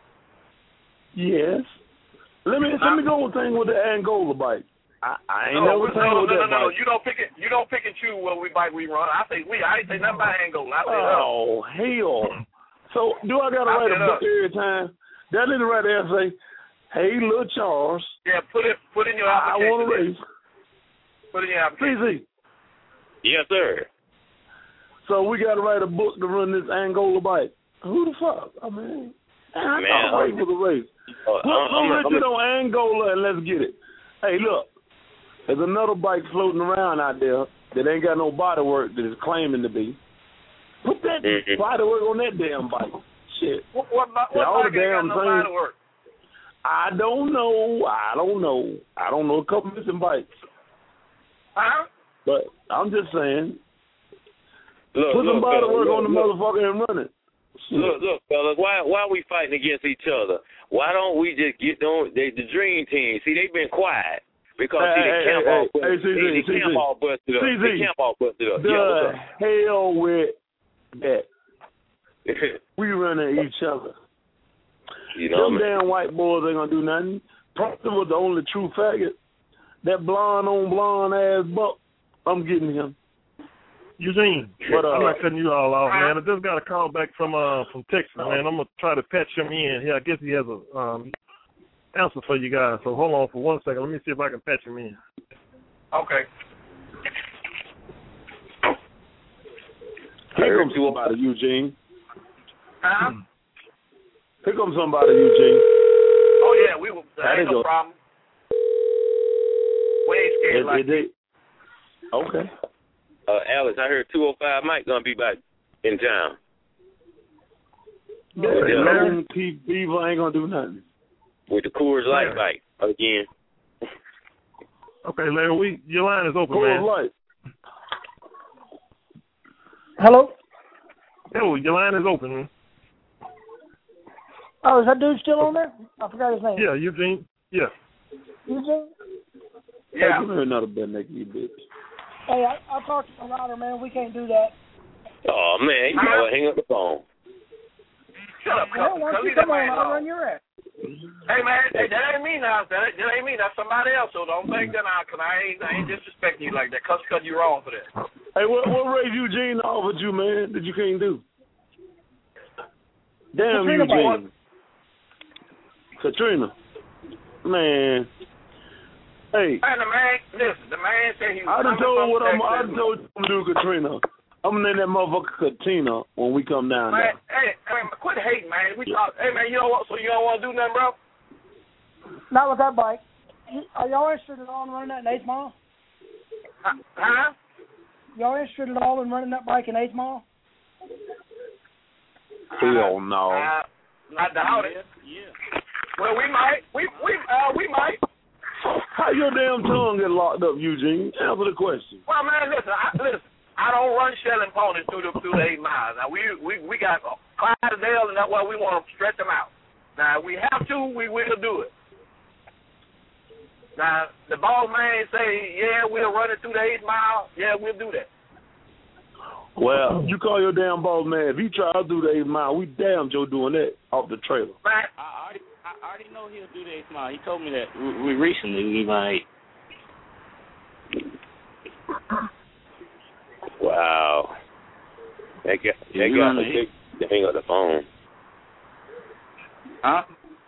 Yes. Let me go with thing with the Angola bike. I ain't never tangled with that bike. You don't pick and choose what bike we run. I ain't say nothing about Angola. Oh, hell. So do I gotta write a book every time? That didn't write the essay. Hey, little Charles. Yeah, put in your application. I want to race. Put in your application. CZ. Yes, sir. So we got to write a book to run this Angola bike. Who the fuck? I mean, I can't wait for the race. Let's get on Angola and let's get it. Hey, look. There's another bike floating around out there that ain't got no body work that is claiming to be. Put that body work on that damn bike. Shit. What bike ain't got no body work? I don't know. I don't know a couple missing bikes. Huh? But I'm just saying. Put some body work on the motherfucker and run it. Look, fellas, why are we fighting against each other? Why don't we just get on the dream team? See, they've been quiet because the camp all busted up. The camp all busted up. The hell with that. We running each other. Them damn white boys ain't gonna do nothing. Preston was the only true faggot. That blonde on blonde ass buck, I'm getting him. Eugene, I'm not cutting you all off, man. I just got a call back from Texas, man. I'm gonna try to patch him in. Yeah, I guess he has a answer for you guys. So hold on for 1 second. Let me see if I can patch him in. Okay. Here comes somebody, Eugene. Huh? Here comes somebody, Eugene. Oh yeah, that ain't no problem. We ain't scared Okay. Alex, I heard 205 Mike gonna be back in town. Larry P. Beaver ain't gonna do nothing. With the Coors Light bike again. Okay, Larry, your line is open, Coors man. Light. Hello? Yo, your line is open, man. Oh, is that dude still on there? I forgot his name. Yeah, Eugene. Yeah. Eugene? Yeah. Hey, give me another bed next to you, bitch. Hey, I talked to the rider, man. We can't do that. Oh, man, you know what? Hang up the phone. Shut up, come on, I'll run your ass. Hey, man, that ain't me now. That ain't me. That's somebody else. So don't think that I ain't disrespecting you like that. Cause you wrong for that. Hey, what race Eugene offered you, man, that you can't do? Damn, Eugene. Katrina. Man. Hey. And the man said he was I done told you I'm gonna do, Katrina. I'm gonna name that motherfucker Katina when we come down there. Hey, quit hating, man. Hey, man, you don't want to do nothing, bro? Not with that bike. Are y'all interested at all in running that in 8th Mile? Huh? Y'all interested at all in running that bike in 8th Mile? Hell no. Not doubt it. Yeah. Well, we might. We might. How your damn tongue get locked up, Eugene? Answer the question. Well, man, listen. I don't run shelling ponies through the 8 miles. Now we got Clydesdale, and that's why we want to stretch them out. Now if we have to, we will do it. Now the boss man say, yeah, we'll run it through the 8 mile. Yeah, we'll do that. Well, you call your damn boss man. If he try to do the 8 mile, we damn Joe doing that off the trailer. Man, I already know he'll do the 8 mile. He told me that recently. We like. Wow. They got to hang up the phone. Huh?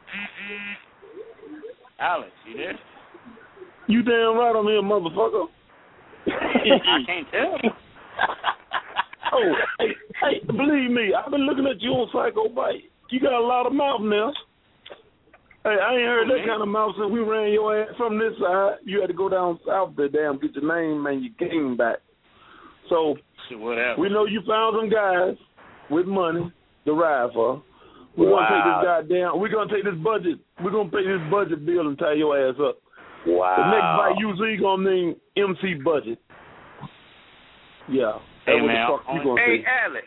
Alex, you there? You damn right I'm here, motherfucker. I can't tell. Oh, hey, believe me, I've been looking at you on Psycho Bite. You got a lot of mouth now. Hey, I ain't heard that kind of mouth since we ran your ass from this side. You had to go down south there, damn, get your name and your game back. So, we know you found some guys with money to ride for. We're gonna take this budget. We're gonna pay this budget bill and tie your ass up. Wow. The next bite usually gonna mean MC budget. Yeah. Hey, what man. the fuck you gonna hey, say? Alex.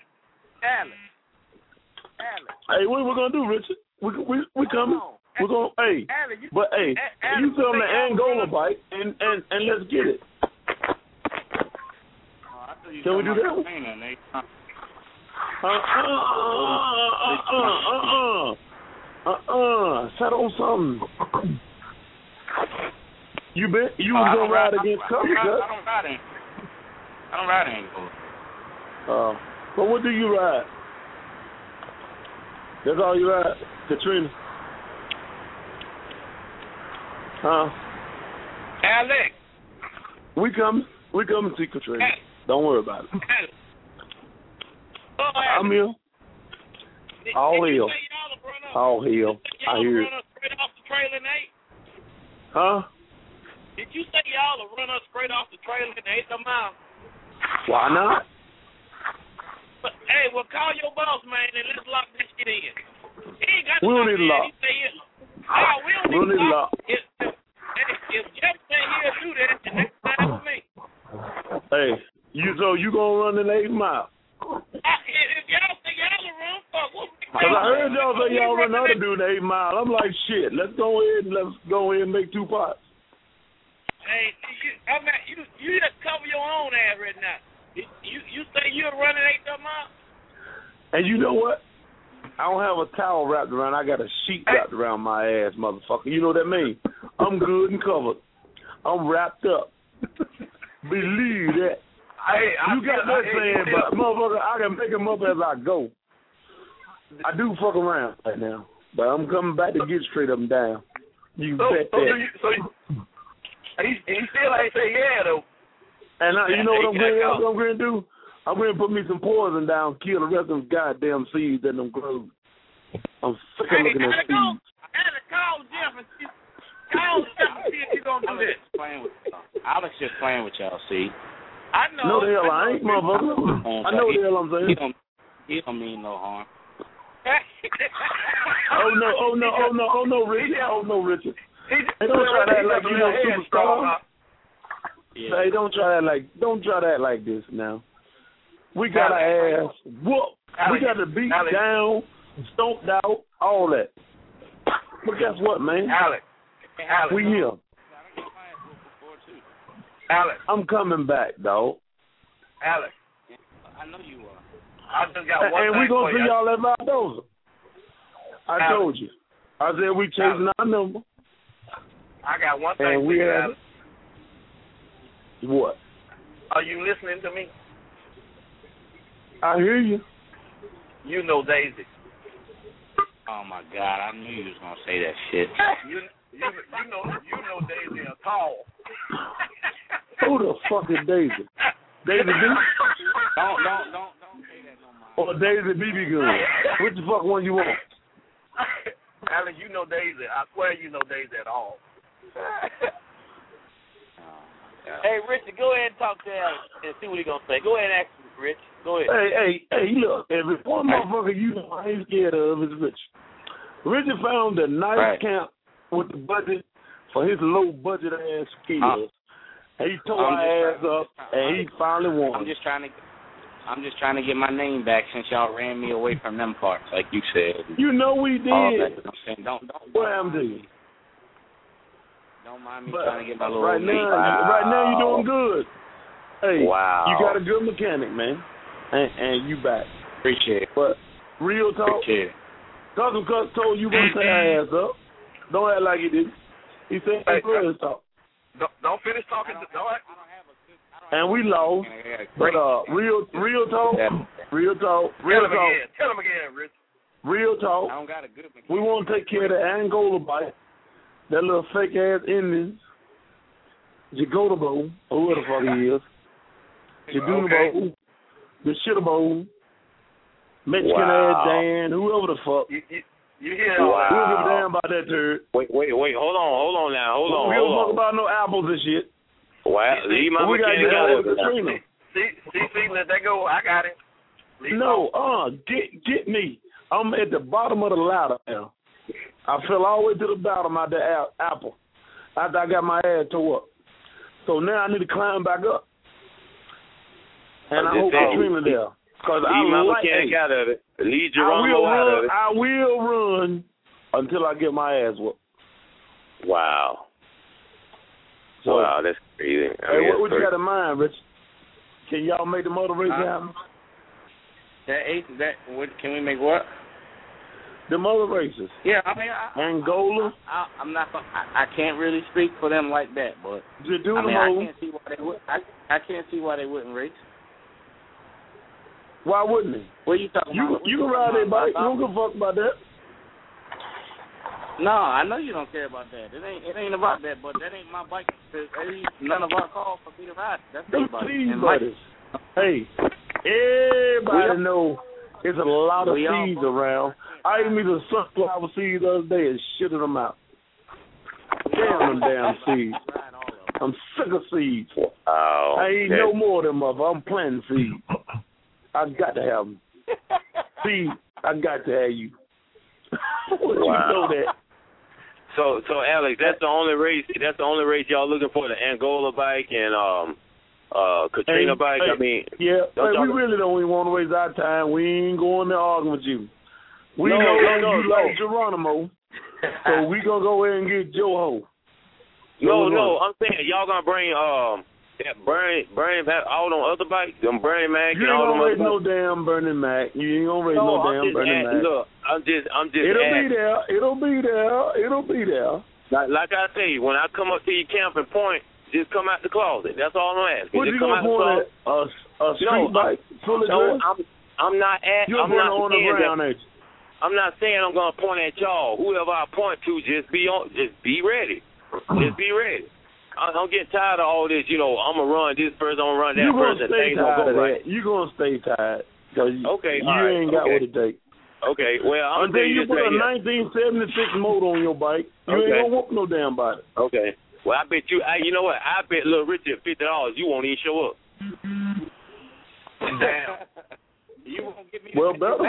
Hey, what we gonna do, Richard? We coming. We're gonna Alex, you tell them the Angola bite and let's get it. Can we do that? Set on something. You was gonna ride against Cubby, I don't ride Angola. But what do you ride? That's all you ride? Katrina? Huh? Alex. We come and see Katrina. Don't worry about it. I'm here. All hill. All hill. I hear it. Straight off the trailer, Nate? Huh? Did you say y'all will run us straight off the trailer in the 8 mile? Why not? But, hey, well, call your boss, man, and let's lock this shit in. He ain't got we don't need a lock. We don't need a lock. If Jeff say he'll do that, then that's fine with me. Hey, you gonna run in 8 mile? If y'all say y'all will run, fuck, what? Because I heard y'all say y'all run another dude in 8 mile. I'm like, shit, let's go ahead and make 2 pots. Hey, you just cover your own ass right now. You say you're running 8 mile? And you know what? I don't have a towel wrapped around. I got a sheet wrapped around my ass, motherfucker. You know what that means? I'm good and covered. I'm wrapped up. Believe that. You got that saying, but motherfucker, I can pick him up as I go. I do fuck around right now, but I'm coming back to get straight up and down. You bet that. He still ain't say yeah, though. And you know what I'm going to do? I'm going to put me some poison down, kill the rest of them goddamn seeds in them grows. I'm sick of looking at seeds. Call Jeff and see if he's going to do this. Alex just playing with y'all, see? I know. No, the hell I ain't, motherfucker. I know the hell I'm saying. He don't mean no harm. Oh, no, Richard. Hey, don't try that like you know superstar. Yeah. Hey, don't try that like this now. We got our ass whooped. We got the beat down, stomped out, all that. But guess what, man? Alex. We here. Alex. I'm coming back, dog. Alex. I know you are. I just got one and thing we gonna for see you. y'all at Valdosa. I told you. I said we chasing our number. I got one thing and for we you, have Alex. What? Are you listening to me? I hear you. You know Daisy. Oh my God! I knew you was gonna say that shit. You know Daisy a tall. Who the fuck is Daisy? Daisy B? Don't say that no more. Or Daisy BB Gun? Which the fuck one you want? Alex, you know Daisy. I swear you know Daisy at all. Hey, Richard, go ahead and talk to Alex and see what he's going to say. Go ahead and ask him, Rich. Go ahead. Hey, look. If it's one motherfucker you know I ain't scared of, it's Rich. Richard found a nice camp with the budget for his low budget ass skills. And he tore our ass up, and he finally won. I'm just trying to get my name back since y'all ran me away from them parts, like you said. You know we did. All that, I'm saying, don't what am I doing? Don't mind me trying to get my little right now you're doing good. Hey, wow. You got a good mechanic, man, and you back. Appreciate it. But real talk, Cousin Cuss told you gonna tear our ass up. Don't act like he did. He said, "Hey, real talk." Don't finish talking. And we lost. But real talk. Tell him again, Rich. Real talk. I don't got a good mechanic. We want to take care of the Angola bite. That little fake ass Indians. Jagodabo, or who the fuck he is. Jadunabo, the Shitabo, Mexican ass Dan, whoever the fuck. You hear? We don't give a damn about that turd. Wait, hold on now. Hold on. We don't talk about no apples and shit. Wow, leave my mechanic out of it. See, let that go. I got it. Get me. I'm at the bottom of the ladder now. I fell all the way to the bottom out the apple after I got my ass tore up. So now I need to climb back up. And I hope Katrina there. Because leave my mechanic out of it. Leave Geronimo out of it. I will run until I get my ass whooped. Wow. So, wow, that's crazy. Hey, what you got in mind, Rich? Can y'all make the motor race happen? Can we make what? The motor races. Yeah, I mean, Angola. I'm not. I can't really speak for them like that, but I can't see why they would. I can't see why they wouldn't race. Why wouldn't they? What are you talking about? You can ride their bike. You don't give a fuck about that. No, I know you don't care about that. It ain't about that, but that ain't my bike. None of our calls for me to ride. That's their bike. Hey, everybody know there's a lot of seeds around. I ate me the sunflower seeds the other day and shitted them out. Damn them damn seeds. I'm sick of seeds. Oh, I ain't no more of them of. I'm planting seeds. I got to have them. Seeds, I got to have you. You know that. So Alex, that's the only race. That's the only race y'all looking for, the Angola bike and Katrina bike. I mean, yeah. We really don't even want to waste our time. We ain't going to argue with you. We know you like Geronimo, so we gonna go ahead and get Joe Ho. No, I'm saying y'all gonna bring that Bernie Mac out on other bikes. Them Bernie Mac. You ain't gonna race no damn Bernie Mac. You ain't gonna race no damn Bernie Mac. Look, I'm just. It'll be there. Like I say, when I come up to your camping point, just come out the closet. That's all I'm asking. What just you come gonna out point at? A street bike full of dress? I'm not at. You're I'm not on the ground, ain't you? I'm not saying I'm gonna point at y'all. Whoever I point to, just be ready. Just be ready. I'm getting tired of all this. I'm gonna run this person. I'm gonna run that person. Things gonna go right. You're gonna stay tired because you ain't got what it takes. Okay, well, I'm until you put a 1976 motor on your bike, you ain't gonna whoop no damn body. Okay. Well, I bet you. You know what? I bet Little Richard $50. You won't even show up. Damn. You won't give me. Well, better.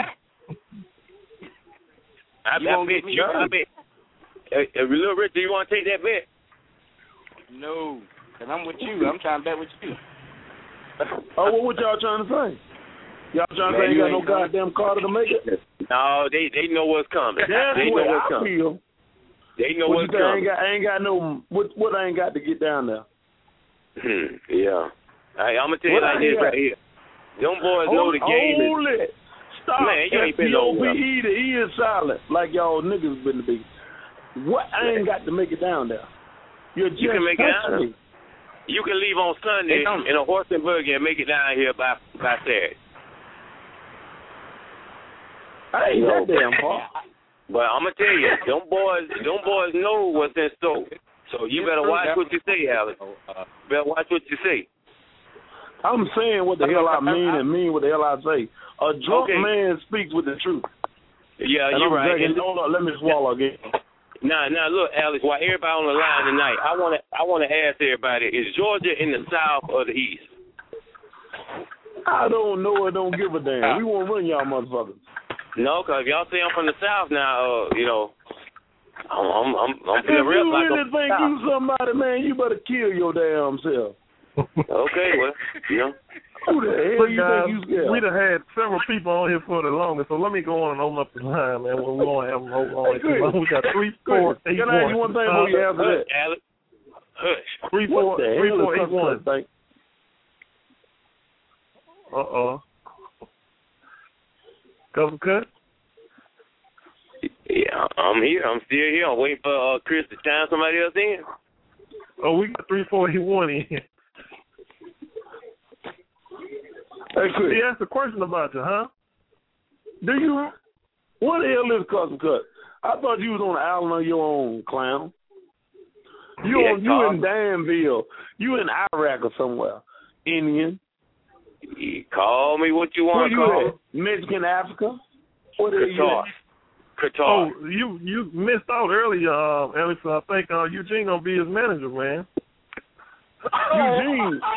I bet Little Richard, you want to take that bet? No, because I'm with you. I'm trying to bet with you. Oh, well, what y'all trying to say? Y'all trying to say you got no goddamn Carter to make it? No, they know what's coming. That's they what know what's I coming. feel. They know what's coming. I ain't got no. What I ain't got to get down there? Yeah. I'm gonna tell you like this right here. Them boys know the game. Hold it. Stop. Man, you ain't been nowhere. The E is silent, like y'all niggas been to be. What I ain't got to make it down there? You can make it down there. You can leave on Sunday in a horse and buggy and make it down here by Saturday. I ain't that damn far. But I'm gonna tell you, them boys know what's in store. So you better watch what you say, Alex. Better watch what you say. I'm saying what the hell I mean and mean what the hell I say. A drunk man speaks with the truth. Yeah, you're right. Hold on, let me swallow again. Now, look, Alex. While everybody on the line tonight, I want to ask everybody: is Georgia in the South or the East? I don't know. I don't give a damn. We won't run y'all motherfuckers. No, because if y'all say I'm from the South now, I'm if you real like really think you somebody, man, you better kill your damn self. Okay, well, you know. Who the hell Look, you guys, think you scared? we done had several people on here for the longest, so let me go on and open up the line, man. We're going to have them hold on too long. We got 3, 4, 8, 1. Can I ask you one thing before you answer that? Alex, hush. 3, 4, 8, 1. Uh-oh. Cousin Cut? Yeah, I'm here. I'm still here. I'm waiting for Chris to chime somebody else in. Oh, we got 341 in. Hey, Chris. He asked a question about you, huh? What the hell is Cousin Cut? I thought you was on the island on your own, clown. You in Danville. You in Iraq or somewhere. Indian. You call me what you want to call. Mexican Africa? What are Qatar. Qatar. Oh, you missed out earlier, Alex. I think Eugene gonna be his manager, man. Eugene.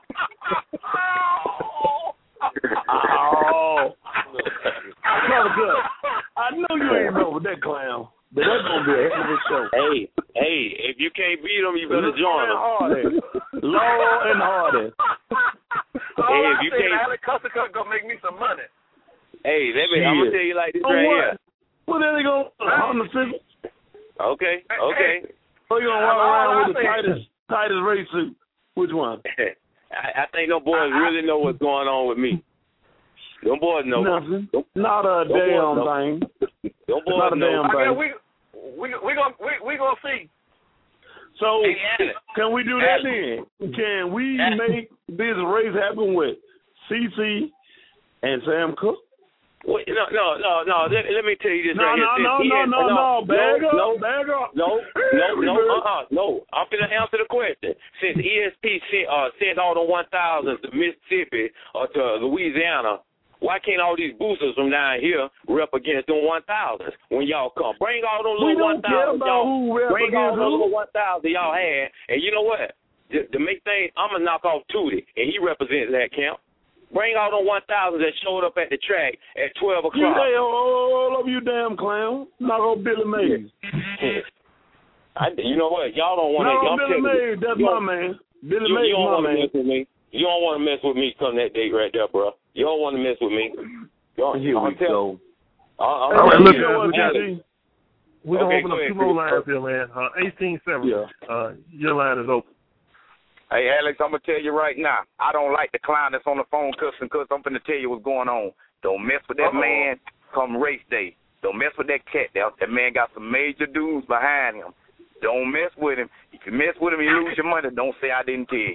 Cousin Cut. I know you ain't know with that clown, but that's gonna be a hell of a show. Hey, if you can't beat them, you better join them. Law and Hardy. Hey, if you can't, Alex Cousin Cut gonna make me some money. Hey, I'm gonna tell you like this right here. What are they gonna on the fizzle? Okay. So you gonna walk around with the tightest race suit? Which one? I think them boys really know what's going on with me. Them boys know. Nothing. Not a damn thing. Them boys know. We gonna see. So can we do that then? Can we make this race happen with CC and Sam Cook? Wait, no. Let me tell you this right here. No. Bag up. No. I'm finna answer the question. Since ESP sent all the 1,000s to Mississippi or to Louisiana, why can't all these boosters from down here rep against them 1,000s when y'all come? Bring all those little 1,000 y'all. Bring all those little 1,000 y'all had, and you know what? To make things, I'm gonna knock off Tootie, and he represents that camp. Bring all them 1,000 that showed up at the track at 12 o'clock. You say all of you damn clown. Knock off Billy Mays. You know what? Y'all don't want to. No, Billy Mays, that's my man. Billy Mays, my man. Mess with me. You don't want to mess with me come that date right there, bro. You don't want to mess with me. Here we go. All right, look, we're going to open up 2 more lines here, man. 18-7. Your line is open. Hey, Alex, I'm going to tell you right now, I don't like the clown that's on the phone cussing because I'm going to tell you what's going on. Don't mess with that man come race day. Don't mess with that cat. That man got some major dudes behind him. Don't mess with him. If you mess with him, you lose your money. Don't say I didn't tell you.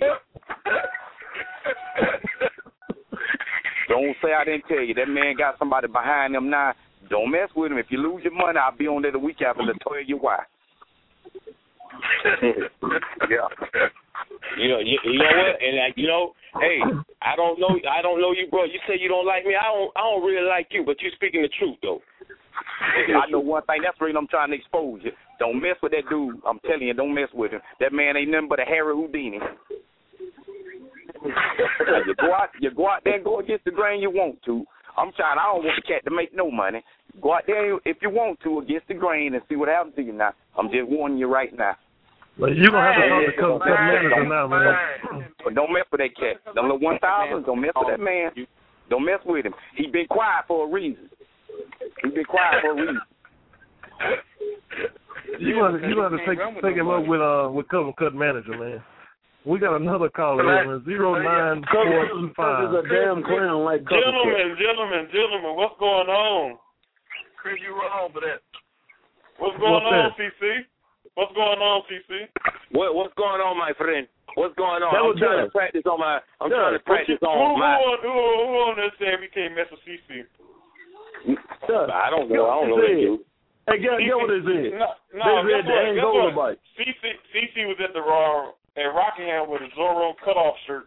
Don't say I didn't tell you. That man got somebody behind him now. Don't mess with him. If you lose your money, I'll be on there the week after to tell you why. Yeah. You know what? And hey, I don't know you, bro. You say you don't like me. I don't really like you, but you're speaking the truth though. I know one thing. That's the reason I'm trying to expose you. Don't mess with that dude. I'm telling you, don't mess with him. That man ain't nothing but a Harry Houdini. You go out there and go against the grain you want to. I don't want the cat to make no money. Go out there if you want to against the grain and see what happens to you now. I'm just warning you right now. But you're going to have to talk to Cousin Manager now, man. But don't mess with that cat. Them little 1,000, don't mess with that man. Don't mess with him. He been quiet for a reason. You want to take him up with Cousin Cut Manager, man. We got another caller here, 0945. Is a damn clown like Gentlemen, what's going on? Chris, you wrong for that. What's going on, CC? What's going on, CC? What's going on, my friend? What's going on? I'm trying to practice on my. Who on this saying we can't mess with CC? I don't know. That dude. Hey, guess what it is? Guess what? CC was at the Raw in Rockingham with a Zorro cutoff shirt.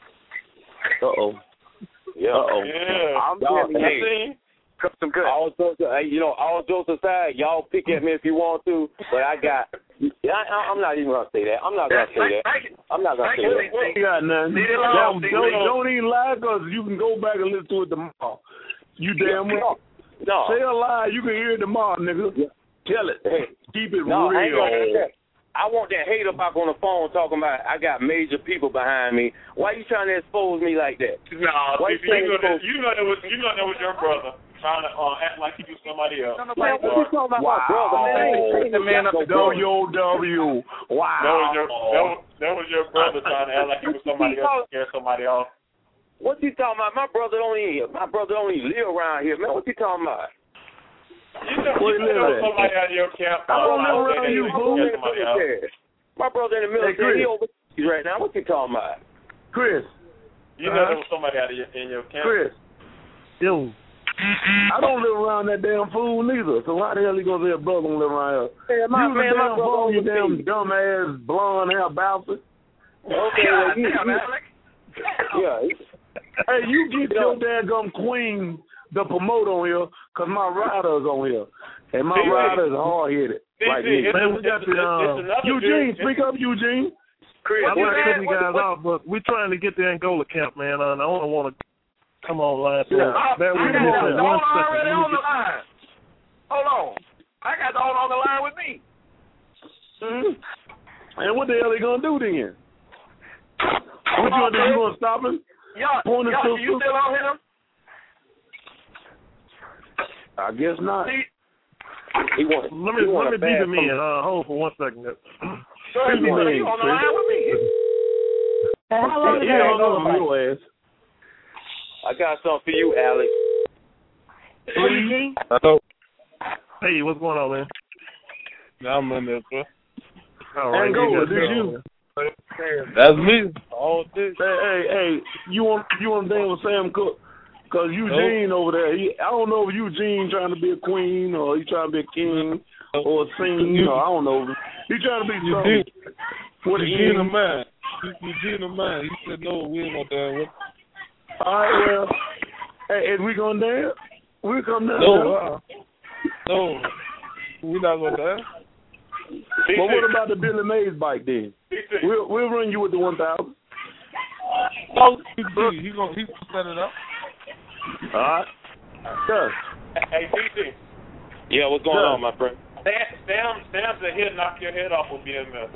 Yeah. I'm telling you. Custom cut. All jokes aside, y'all pick at me if you want to, but I'm not even gonna say that. I'm not gonna say that. You got nothing. Don't even lie, because you can go back and listen to it tomorrow. You damn well. No. Say a lie, you can hear it tomorrow, nigga. Tell it. Hey, keep it no, real. I want that hater back on the phone talking about I got major people behind me. Why you trying to expose me like that? No, you know that was your brother trying to act like he was somebody else. Man, what you talking about my brother, man? The man up the WOW. Wow. That was your brother trying to act like he was somebody else, scare somebody else. What you talking about? My brother don't even live around here, man. What you talking about? You know somebody out of your camp. I don't know around you, boo. My brother in the military, he overseas right now. What you talking about? Chris. You know there was somebody out of in your camp. Chris. Yo. I don't live around that damn fool neither. So why the hell you gonna say a brother don't live around here? Hey, my fool, you damn dumb ass blonde hair bouncer. Okay, yeah. Hey, you get your daggum queen to promote on here, cause my rider's on here, and my rider's hard headed. Like me. Man, we got Eugene, speak up, Eugene. Chris, I'm not cutting you guys off, but we're trying to get the Angola camp, man. I don't want to come online. Bear with me for 1 second. On the line. Hold on. I got the owner on the line with me. And what the hell they gonna do then? What you gonna do? You gonna stop him? Y'all, you still on him? I guess not. Let me beat him in. Hold for 1 second. Sir, you on the line with me? How long is that? Your ass. I got something for you, Alex. Hello. Hey, what's going on, man? I'm in there, bro. All right, Angola, did you? That's me. All this. Hey, you want to dance with Sam Cooke? Cause Eugene over there, I don't know if Eugene trying to be a queen or he trying to be a king or a king. I don't know. He trying to be something. Eugene a man. Eugene a man. He said no, we ain't gonna dance with. All right, well, hey, is we gonna dance? We'll come down. No, we not gonna dance. But what about the Billy Mays bike then? We'll run you with the 1,000. No, he's gonna set it up. All right. Sure. Hey, DC. Yeah, what's going on, my friend? Sam's a hit, knock your head off with BMS.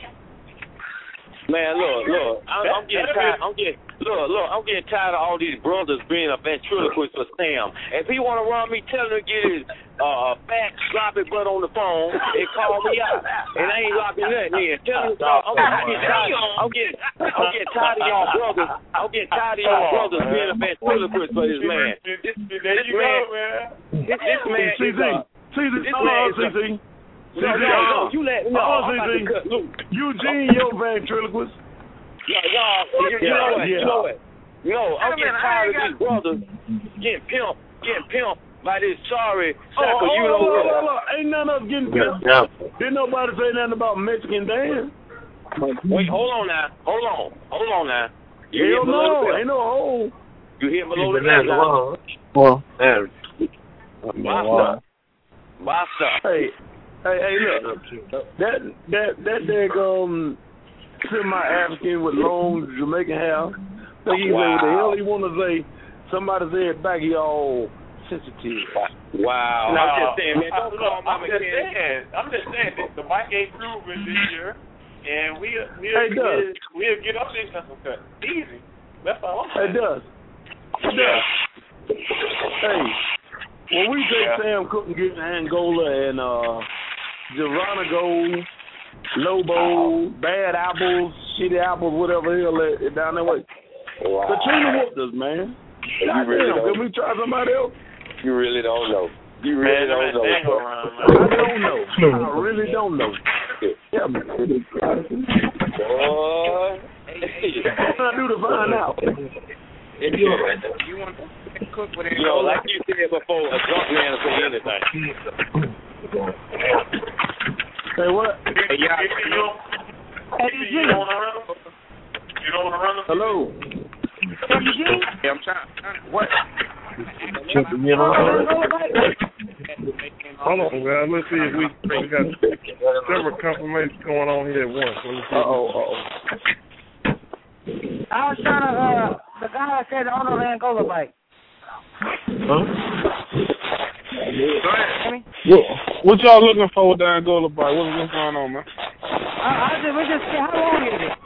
Man, look, I'm getting tired. I'm getting tired of all these brothers being a ventriloquist for Sam. If he want to run me, tell him to get his fat, sloppy butt on the phone and call me out. And I ain't locking nothing in. Tell him I'm getting tired of y'all brothers. I'm getting tired of y'all brothers being a ventriloquist for this man. This man is No, you let me know. Eugene, your ventriloquist. You know what? No, I'm getting tired of these brothers getting pimped by this sorry sucker. You know what? Ain't none of us getting pimped. Didn't nobody say nothing about Mexican dance. Wait, hold on now. Hell no, ain't no hole. You hear below the line? Well, Basta. Hey, look. That daggone semi-African with long Jamaican hair. Think he say what the hell he want to say. Somebody said back, he all sensitive. Wow. No, I'm just saying, man. Don't call my mechanic. I'm just saying that the bike ain't proven this year, and we'll get up there and some cut. Easy. That's all I'm saying. It does. Hey, when we take Sam Cooke and get Angola and Geronimo, Lobo, Bad Apples, Shitty Apples, whatever the hell down that way. Wow. Katrina whooped us, man. Can we try somebody else? You really don't know. I don't know. I really don't know. Yeah, man. What I do to find out? You want to cook with it? Like you said before, a drunk man will say anything. Say what? You don't want to run them? Hello? Yeah, I'm trying. What? Hold on, guys. Let's see if we got several confirmations going on here at once. I was trying to, the guy said on the Angola bike. Huh? What y'all looking for with the Angola bike? What's going on, man? We just how long is it?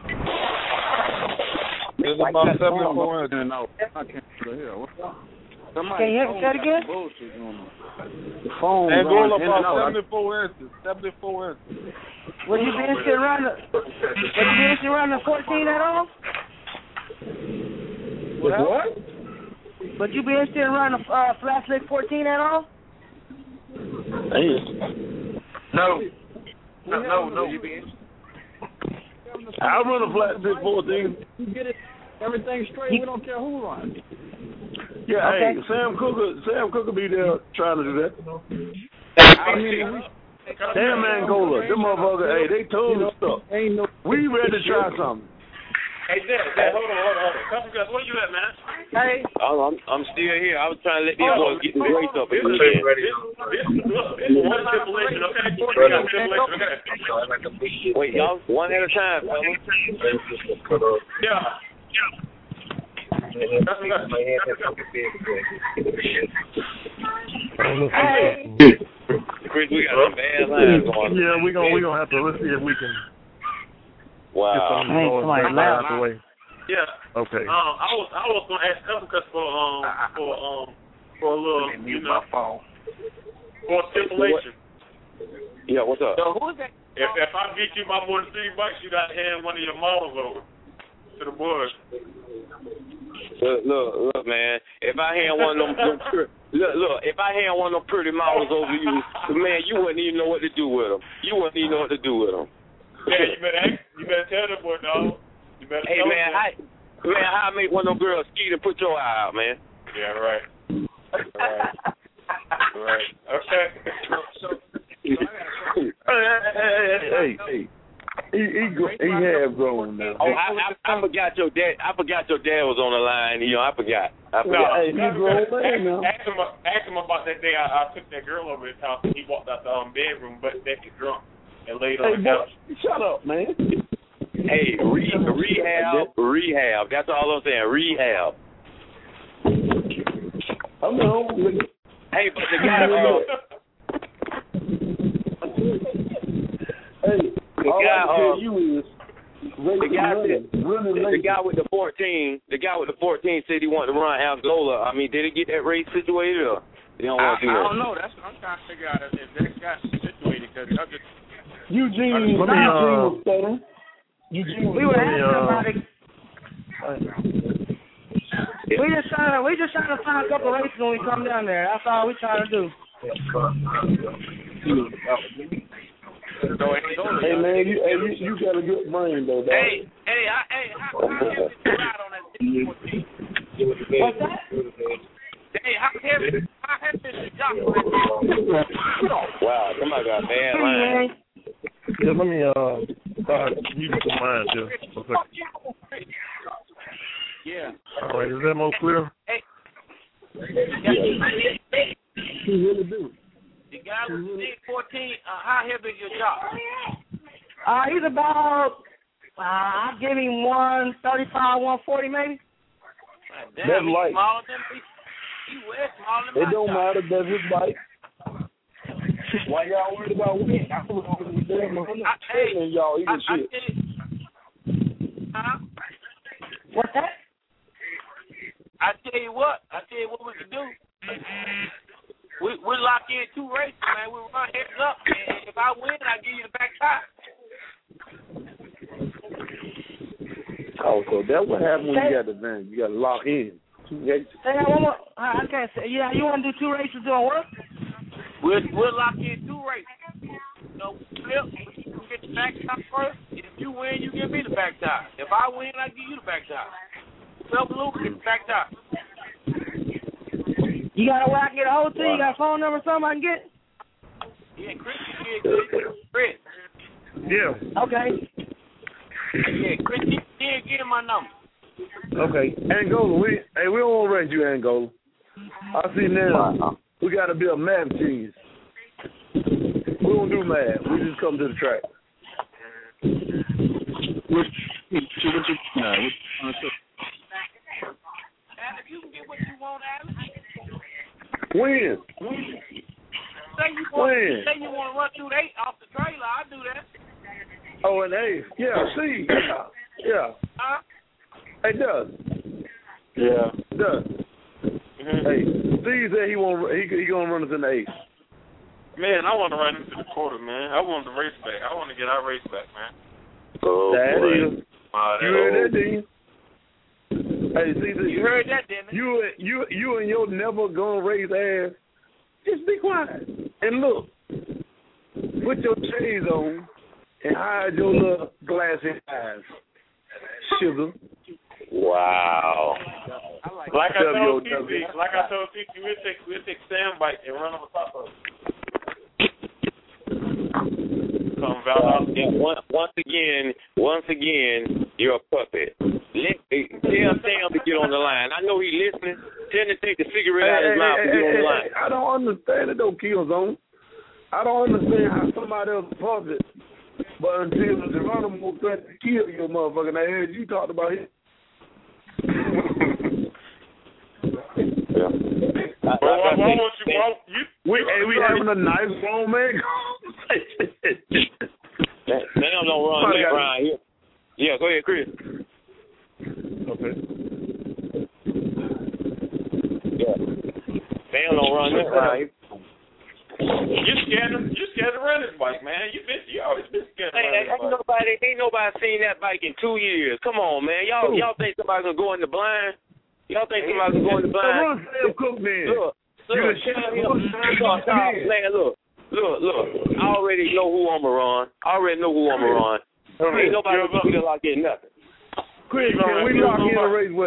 It's about 74 inches. I can't hear. What's up? Can you hear me say it again? The phone Angola about 74 inches. 74 inches. Would you be interested around the 14 at all? What? Would you be interested around the Flat Slick 14 at all? No. I'll run a Flat Slick 14. You get it, everything straight. We don't care who runs. Yeah, okay. Hey, Sam Cooker be there trying to do that. Damn Angola, them motherfuckers, hey, they told us stuff. We ready to try something. Hey, Dad, hold on. Couple guys, where you at, man? Hey. I'm still here. I was trying to let these boys get the race up. This is one stipulation, okay? Wait, y'all, one at a time, fellas. Yeah. Chris, we got some bad lines on. Yeah, we gonna have to. Let's see if we can. Wow. Get some out the way. Yeah. Okay. I was gonna ask Cuz for a little, for a stipulation. Yeah, what's up? So who's that? If I beat you by more than $3, you gotta hand one of your models over to the boys. Look, man. If I hand one of them, if I hand one of them pretty models over you, man, you wouldn't even know what to do with them. Yeah, you better tell them, boy, dog. You better tell them. How I make one of them girls skeet and put your eye out, man? Yeah, right. Right. Okay. Hey. He have grown now. Oh, I forgot your dad. I forgot your dad was on the line. I forgot. Hey, he grown man now. Ask him about that day I took that girl over his house and he walked out the bedroom butt naked drunk and laid on the couch. Shut up, man. Hey, rehab. That's all I'm saying. Rehab. I know. Hey, but the guy. The guy with the 14 said he wanted to run Angola. I mean, did he get that race situated or they don't want to do that? I don't know. That's what I'm trying to figure out if that got situated. Because Eugene was stuttering. We were asking about it. We just trying to find a couple of races when we come down there. That's all we trying to do. Hey man, you got a good brain though, dog. Hey, how heavy is the ride on that 14? What's that? Hey, how heavy is the jock on that? Wow, somebody got bad line. Yeah, let me use some lines here. Yeah. All right, is that more clear? Hey. He really do. The guy with the big 14, how heavy is your jock? He's about, I'll give him 135, 140 maybe. Damn, that's light. Smaller than me. He way smaller than it don't matter, that's his bike. Why y'all worried about weight? I was over there, and y'all eating shit. What's that? I tell you what we can do. We lock in 2 races, man. We run heads up, and if I win, I give you the back tire. Oh, so that's what happens when you got the van. You got to lock in 2 races. Say that one more. I can't say. Yeah, you want to do 2 races doing what? We'll lock in 2 races. Flip, you get the back tire first. If you win, you give me the back tire. If I win, I give you the back tire. Flip Luke, get the back tire. You got a way I can get a hold to? You got a phone number or something I can get? Yeah, Chris can get it. Chris. Yeah. Okay. Yeah, Chris, give him my number. Okay. Angola, we don't want to race you, Angola. I see now we got to be a mad cheese. We don't do mad. We just come to the track. Alex, you can get what you want, Alex. When? When? Say you want to run through the 8 off the trailer, I do that. Oh, an 8. Yeah, see. Yeah. Huh? Hey, Doug. Yeah. Doug. Mm-hmm. Hey, Steve said he gonna run us in the 8. Man, I want to run into the quarter, man. I want the race back. I want to get our race back, man. Oh, that boy. Is. You heard that, didn't you? Hey, Caesar, you heard that, didn't you? You and your never gonna raise ass. Just be quiet and look. Put your shades on and hide your little glassy eyes. Sugar. Wow. Like I told TC, we'll take Sam bike and run over top of it. Yeah, once again, you're a puppet. Tell Sam to get on the line. I know he's listening. Tell him to take the cigarette out of his mouth and get on the line. I don't understand it though, Killzone. I don't understand how somebody else is puppet. But until Geronimo threatened to kill your motherfucking ass, you talked about it. Yeah. Why won't you? We having a nice grown man conversation. Sam don't run that Brian here. Yeah, go ahead, Chris. Okay. Yeah. Sam don't run that Brian here. You scared to run this bike, man. You always been scared to run this bike. Ain't nobody seen that bike in 2 years. Come on, man. Y'all think somebody's gonna go in the blind? Y'all think somebody's gonna go in the blind? Run Sam Cook, man. Look. I already know who I'ma run. Ain't nobody gonna feel like getting nothing. Chris, can we lock in a race with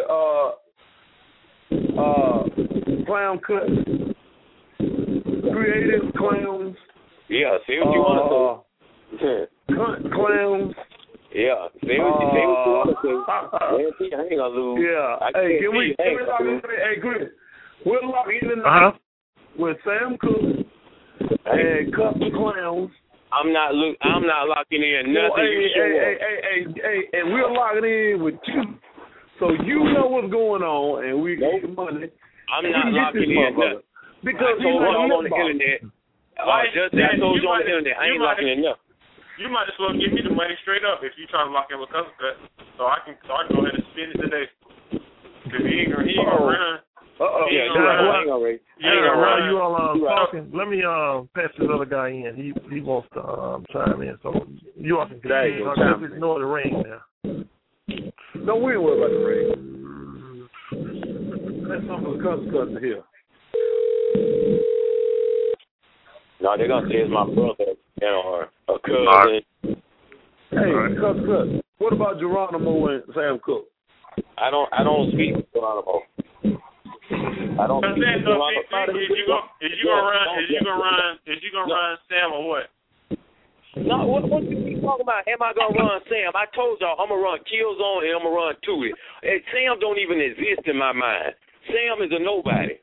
Clown Cut? Creative Clowns. Yeah, say what you want to say. Clowns. Yeah, say what you want to say. I ain't gonna lose. Yeah. Hey, can we lock in? Hey, Chris, we'll lock in tonight with Sam Cook and Cut the Clowns. I'm not locking in nothing. Hey, and we're locking in with you, so you know what's going on, and we get money. I'm not locking in nothing. Because I told you on the internet. I told you on the internet. I ain't locking in nothing. You might as well give me the money straight up if you trying to lock in with Cousin Cut, so I can go ahead and spend it today. Cause he ain't gonna run. He ain't gonna run. You all talking. Let me patch this other guy in. He wants to chime in, so you all can continue. Just ignore the ring now. No, we ain't worried about the ring. That's something for Cousin Cut to hear. No, they're gonna say it's my brother, or a cousin. Hey, Cut. What about Geronimo and Sam Cook? I don't speak to Geronimo. I don't speak to Geronimo. Is you gonna run Sam or what? No, what you keep talking about? Am I gonna run Sam? I told y'all I'm gonna run Killzone and I'm gonna run Tootie. And Sam don't even exist in my mind. Sam is a nobody.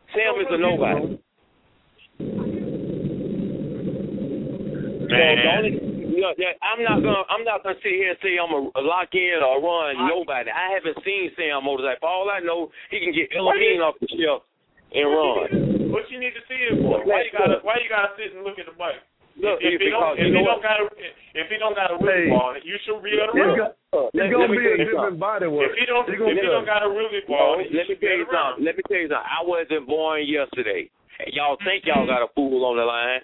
Man, I'm not gonna sit here and say I'm a lock in or run nobody. I haven't seen Sam motorcycle. For all I know, he can get Elohim off the shelf and run. What you need to see it for? Why you gotta sit and look at the bike? Look, if he don't got a wheelie ball, you should be able to run. It's gonna be a different body work. If he don't got a wheelie ball, let me tell you something. I wasn't born yesterday. Y'all think y'all got a fool on the line.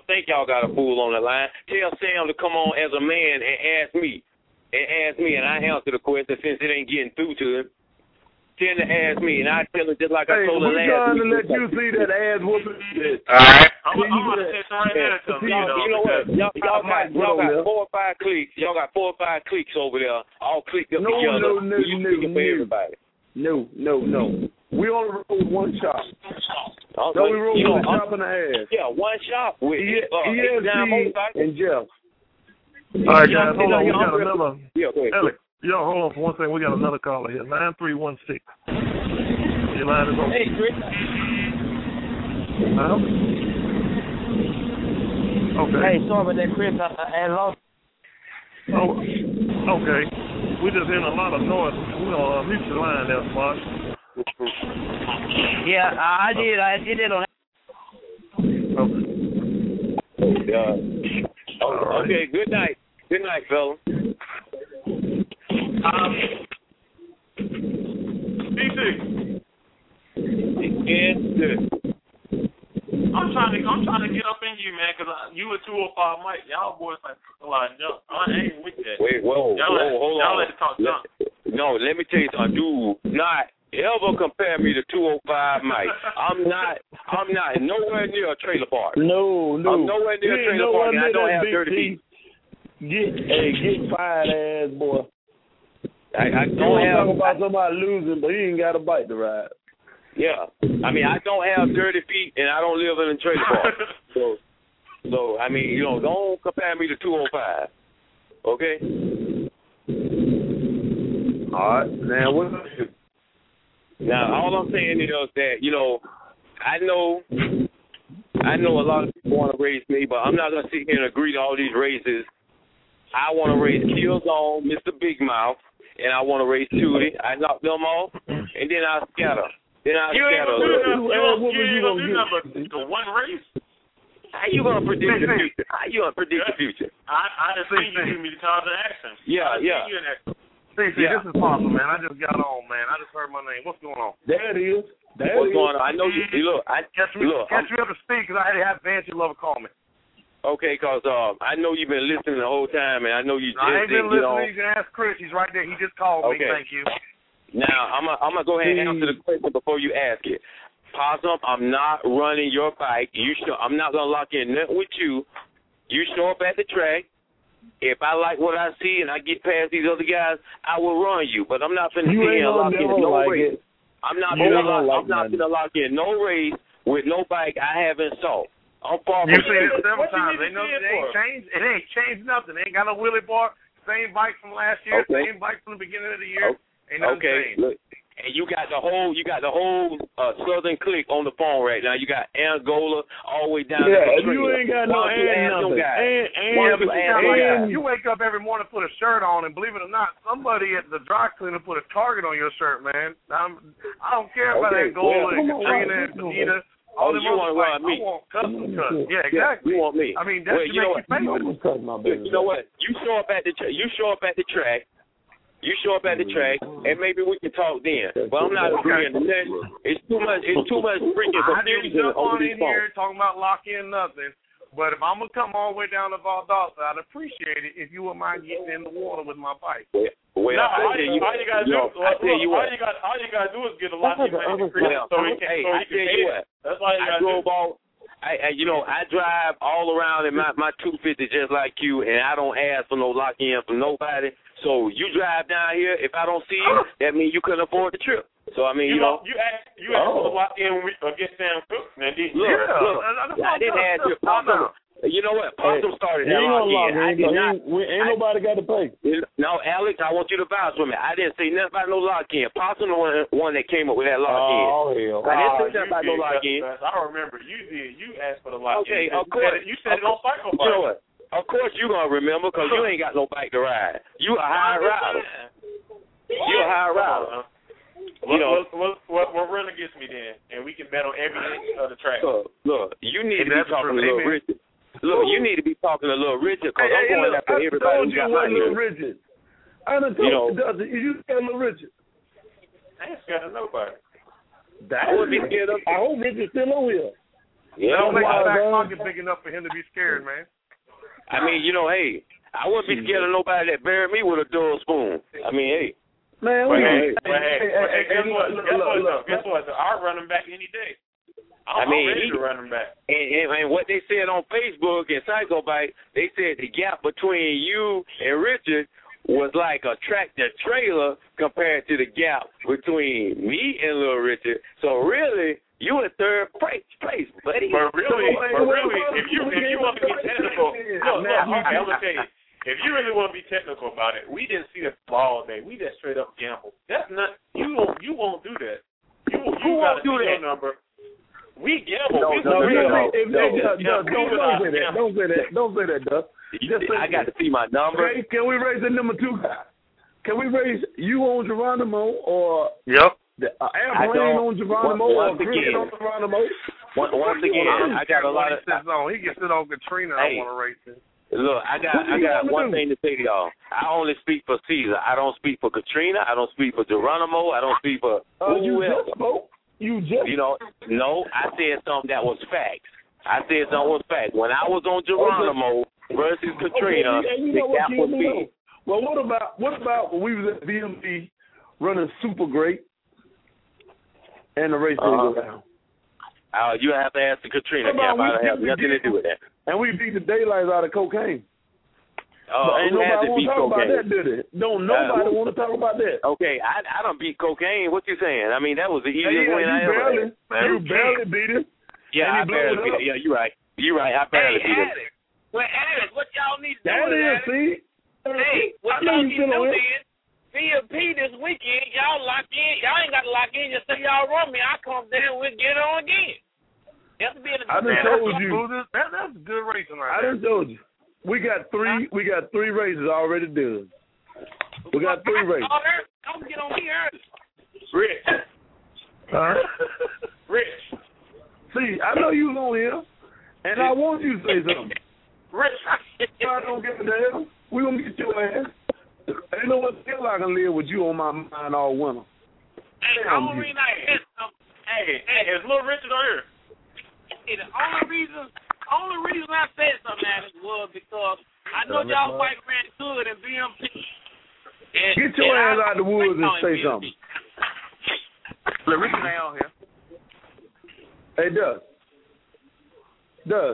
Tell Sam to come on as a man and ask me, and I answer the question since it ain't getting through to him. Tell him to ask me, and I tell him just like I told him last week. We're trying to let you see that ass whooping. All right. I'm gonna say something right now. You know what? Y'all got 4 or 5 cliques. Y'all got 4 or 5 cliques over there, all clicked up together. Everybody. No. We only roll with one shop. So we roll with a shop and a half. Yeah, one shop with ESG and Jeff. All right, guys, hold on. We got another. Yeah, go ahead. Alex, hold on for one second. We got another caller here. 9316. Your line is open. Hey, Chris. Okay. Hey, sorry about that, Chris. I lost. Oh, okay. We just hearing a lot of noise. We're going to mute the line there, Mark. Yeah, I did. I did it on. Okay. Okay, good night. Good night, fella. DC. Yes, sir. I'm trying to get up in you, man, because you and 205 Mike, y'all boys like a lot of junk. I ain't with that. Wait, hold on. Y'all let it talk junk. No, let me tell you something. Do not ever compare me to 205 Mike. I'm not nowhere near a trailer park. No. I'm nowhere near a trailer park, and I don't have dirty feet. Get fired, ass boy. I don't have. Talk about somebody losing, but he ain't got a bike to ride. Yeah, I mean, I don't have dirty feet, and I don't live in a trailer park. So I mean, don't compare me to 205. Okay. All right, now what? Now all I'm saying is that I know a lot of people want to race me, but I'm not gonna sit here and agree to all these races. I want to race Killzone, Mr. Big Mouth, and I want to race Tootie. I knock them off, and then I scatter. You ain't gonna do nothing but the one race. How you gonna predict the future? I just think you give me the call to action. Yeah. See, this is possible, man. I just got on, man. I just heard my name. What's going on? There it is. What's going on? I know you. Look, catch me up to speed because I had Vancy Lover call me. Okay, because I know you've been listening the whole time, and I know you. I ain't been listening. You can ask Chris. He's right there. He just called me. Thank you. Now, I'm gonna go ahead and answer the question before you ask it. Possum, I'm not running your bike. I'm not gonna lock in nothing with you. You show up at the track. If I like what I see and I get past these other guys, I will run you. But I'm not finna lock in no race. I'm not gonna lock in no race with no bike I haven't saw. I'm far from. You seen it several times. It ain't changed. It ain't changed nothing. It ain't got no wheelie bar. Same bike from last year. Okay. Same bike from the beginning of the year. Ain't nothing changed. Look, and you got the whole Southern clique on the phone right now. You got Angola all the way down. Yeah, you ain't got no nothing. And you wake up every morning, put a shirt on, and believe it or not, somebody at the dry cleaner put a target on your shirt, man. I don't care about Angola and Katrina and Benita. You want to run me? I want custom cuts. Yeah, exactly. You want me? I mean, that should make you famous. You know what? You show up at the track. You show up at the track, and maybe we can talk then. But I'm not agreeing to that. It's too much freaking confusion over these phones. Here talking about lock-in nothing. But if I'm going to come all the way down to Valdosta, I'd appreciate it if you wouldn't mind getting in the water with my bike. All you got to do is get a lock-in so we can what. That's all you got to do. I drive all around in my 250 just like you, and I don't ask for no lock-in from nobody. So you drive down here, if I don't see you, that means you couldn't afford the trip. So I mean, you asked for the lock-in against Sam Cook, man. Look, I didn't ask you. Possum. You know what? Possum started that lock-in. Ain't nobody got to pay. No, Alex, I want you to vouch for me. I didn't say nothing about no lock-in. Possum the one that came up with that lock-in. Oh, hell. I didn't say nothing about no lock-in. I remember you did. You asked for the lock-in. Okay, of course. You said it on Psycho Bike. You know what? Of course you going to remember because you ain't got no bike to ride. You a high rider. What really gets me then, and we can bet on every inch of the track. Look, you need to be talking to Little Richard. Look, you need to be talking to Little Richard because I'm going after everybody who got my Little Richard. I done told you scared of Little Richard. I ain't scared of nobody. I wouldn't be scared of him. I hope Richard's still on here. Yeah, don't make his back pocket big enough for him to be scared, man. I mean, hey, I wouldn't be scared of nobody that buried me with a dull spoon. I mean, hey. Man, guess what? I'll run him back any day. I'm ready to run him back. And what they said on Facebook and Psycho Bike, they said the gap between you and Richard was like a tractor trailer compared to the gap between me and Little Richard. So really, you in third place, buddy. But really, if you want to be technical, I'm gonna tell you. If you really want to be technical about it, we didn't see the ball all day. We just straight up gamble. That's not you won't do that. You got to do that number. We gamble. Don't say that, Duck. I got to see my number. Okay, can we raise the number 2 guy? Can we raise you on Geronimo or Yep. Airplane on Geronimo or Chris on Geronimo? Once again, I got a lot of. He can sit on Katrina. I want to race him. Look, I got one thing to say to y'all. I only speak for Caesar. I don't speak for Katrina. I don't speak for Geronimo. I don't speak for you else. Just spoke. You just. No, I said something that was facts. When I was on Geronimo versus Katrina, the gap was big. Well, what about when we was at VMP running super great and the race didn't go down? You have to ask the Katrina cap. I don't have nothing to do with that. And we beat the daylights out of cocaine. Nobody want to talk about that, did it? Don't nobody want to talk about that. Okay, I don't beat cocaine. What you saying? I mean, that was the easiest win I ever had. You barely beat it. Yeah, I barely beat it. Yeah, you're right. I barely beat it. Well, Alex, what y'all need to do what y'all need to do is VMP this weekend, y'all lock in. Y'all ain't got to lock in. Just say y'all run me. I come down and we'll get on again. I done told you. That's good racing right there. I done told you. We got three races already done. We got 3 races. Don't get on me early. Rich. Rich. See, I know you was on here, and I want you to say something. Rich. I don't give a damn. We gonna get your ass. Ain't no one still I can live with you on my mind all winter. Hey, I'm gonna read Hey, is Little Richard on here? The only reason I said something, Alex, was because I know y'all white ran good in VMP. Get your ass out the woods and say something. Little Richard ain't on here. Hey, Doug.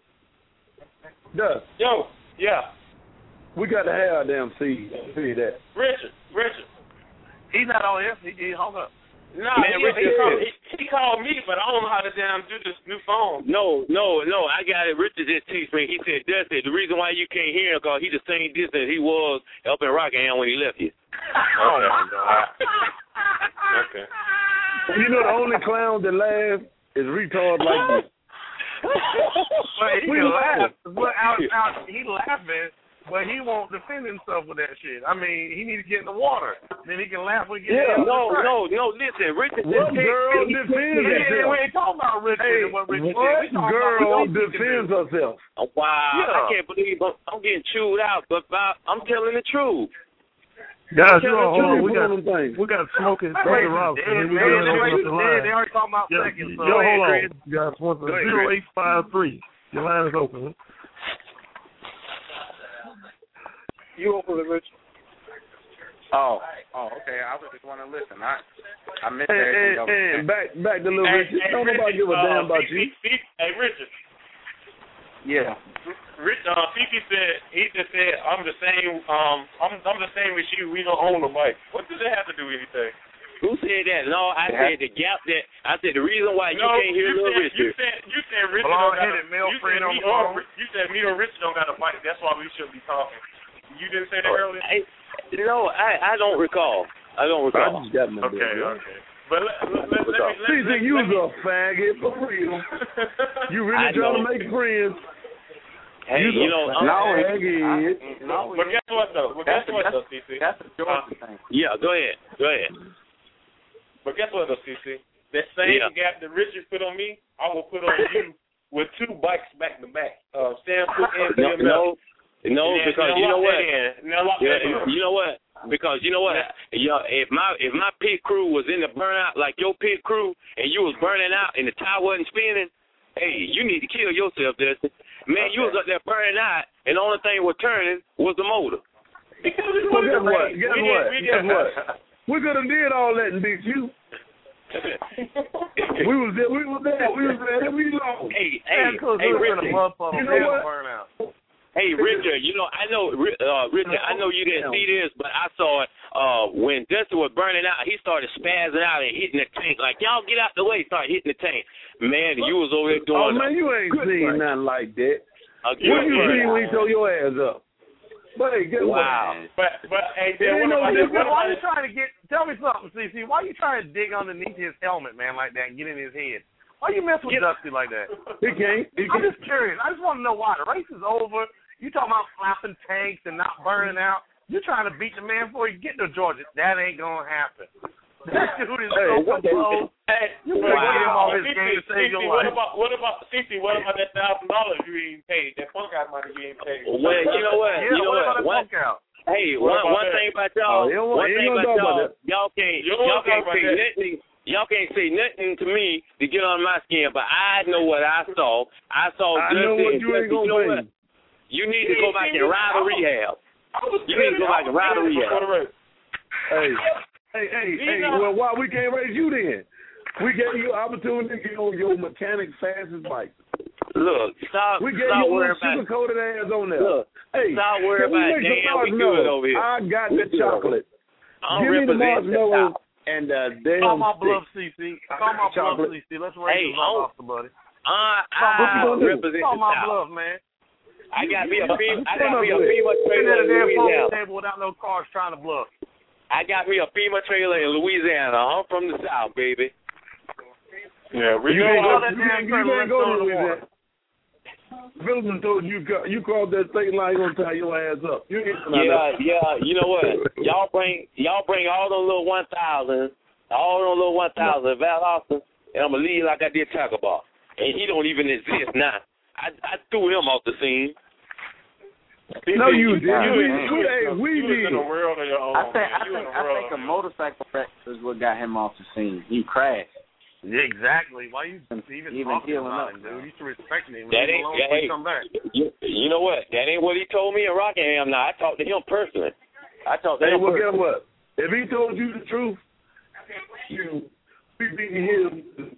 Yo, yeah. We got to have a damn seed. I'll tell you that. Richard. He's not on here. He hung up. No, he called me, but I don't know how to damn do this new phone. No, I got it. Richard just teased me. He said, Dusty, the reason why you can't hear him because he's the same distance he was up in Rockingham when he left you. Oh, my God. Okay. You know the only clown that laugh is retard like this. But he can laugh. But he laughing. But he won't defend himself with that shit. I mean, he need to get in the water. Then he can laugh when he gets in the water. No, listen. Richard what girl defends herself? We ain't talking about Richard and what Richard did. What girl defends herself? Oh, wow. Yeah. I can't believe I'm getting chewed out, but I'm telling the truth. Guys, hold on. We got Smoking Brother Robinson. They already talking about seconds. Yo, hold on. Guys, 0853. Your line is open. You open it, Rich. Oh, okay. I was just want to listen. I missed everything. And back to Little Richard. Don't nobody give a damn about you. Hey, Richard. Yeah. Fifi said I'm the same. I'm the same as you. We don't own a bike. What does that have to do with anything? Who said that? No, I said the gap that. I said the reason why you can't hear Little Richard. You said Richard don't got You said me or Richard don't got a bike. That's why we should be talking. You didn't say that earlier? No, I don't recall. I just got my Okay. But let me you was a faggot for real. You really trying to make friends. Hey, But guess what though, CC? That's a Georgia thing. Yeah, go ahead. But guess what though, CC? That same gap that Richard put on me, I will put on you with 2 bikes back to back. Stanford and BMW. No, because you know what? You know what? Because you know what? If my pit crew was in the burnout like your pit crew, and you was burning out and the tire wasn't spinning, hey, you need to kill yourself, Dustin. Man, you was up there burning out, and the only thing was turning was the motor. Well, guess what? We could have did all that and beat you. we was there. We lost. Hey, Richard. You know what? Hey, Richard, I know you didn't see this, but I saw it when Dustin was burning out. He started spazzing out and hitting the tank. Like, y'all get out the way, start hitting the tank. Man, you was over there doing Oh, man, you ain't seen nothing like that. What you see when he throw your ass up? But hey, guess what? But hey, why you trying to tell me something, CC. Why you trying to dig underneath his helmet, man, like that and get in his head? Why you mess with Dusty like that? He can't. I'm just curious. I just want to know why. The race is over. You talking about flapping tanks and not burning out. You're trying to beat the man before you get to Georgia. That ain't going to happen. That dude is Hey, so what the- composed. Hey, You better get him off his game to save your what life. about CC? What about that $1,000 you ain't paid? That punk out money you ain't paid. Well, you know what? Yeah, you know what about what? the punk out? Hey, What about one that? thing about y'all. One thing about y'all. Y'all can't say nothing. Y'all can't say nothing to me to get on my skin, but I know what I saw. I saw I know what you ain't gonna pay. what? You need to go back and ride a rehab. You need to go back and ride a rehab. Hey, well, why we can't raise you then? We gave you opportunity to get on your mechanic fastest bike. Look, stop We gave worrying you a about sugar-coated ass on there. Look, hey, stop worrying can we about make some damn we marshmallows? good over here. I got We the good. chocolate. I'm Give me the representing the marshmallows South. and the damn Call my stick. bluff, CC. Call my bluff, CC. Let's raise the off the buddy. I represent Call the my South. bluff, man. I got me a FEMA trailer in Louisiana. Table without no cars trying to bluff. I got me a FEMA trailer in Louisiana. I'm from the South, baby. Yeah, you can't go to Louisiana. Phillips told you called that state line, gonna tie your ass up. You ain't Yeah. You know what? Y'all bring all those little 1,000, in Val Austin, and I'm gonna leave like I did Taco Bar. And he don't even exist now. I threw him off the scene. No, you didn't. We did. I think a motorcycle wreck is what got him off the scene. He crashed. Yeah, exactly. Why you even talking about him, dude? You should respect him. That ain't. Come back. You know what? That ain't what he told me in Rockingham. Now I talked to him personally. Guess what? If he told you the truth, we beat him.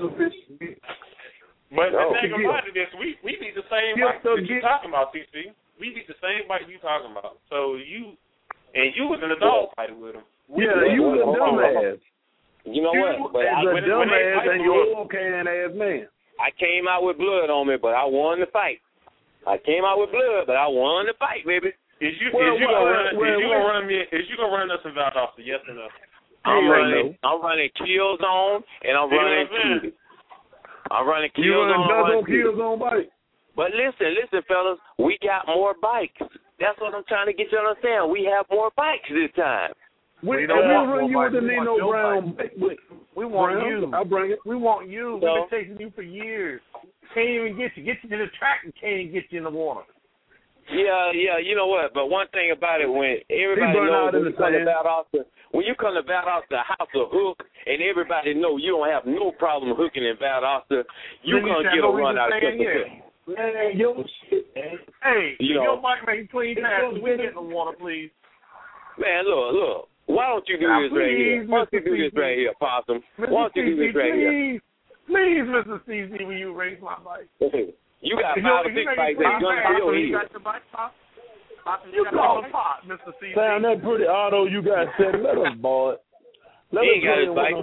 But the thing about it is, we need the same bike that you talking about, CC. We need the same bike you talking about. So you was in a dog fight with him. You was a dumbass. You know what? But a dumbass and your old can ass man. I came out with blood on me, but I won the fight. I came out with blood, but I won the fight, baby. Is you gonna run us in Valdosta? Yes or no? I'm running Kill Zone and I'm running Cutie. I'm running Kill Zone. Kill Zone bike. But listen, fellas, we got more bikes. That's what I'm trying to get you to understand. We have more bikes this time. We don't run you with the Nino Brown. We want you. I'll bring it. We want you. So, we've been chasing you for years. Can't even get you. Get you to the track and can't even get you in the water. Yeah. You know what? But one thing about it, when everybody knows when you come to Valdosta, House of Hook, and everybody know you don't have no problem hooking in Valdosta, you're gonna get a run out of it. Man, yo shit, man. Hey, your bike make clean passes. We get in the water, please. Man, look. Why don't you do this right here? Why don't you do this right here, Possum? Why don't you do this right here? Please, Mr. CC, will you raise my bike? You got 5 or 6 bikes that gun for your head. You got your bike, Possum? You call a pot, Mr. CC. Sound that pretty auto you got said. Let us boy. He ain't got his bike.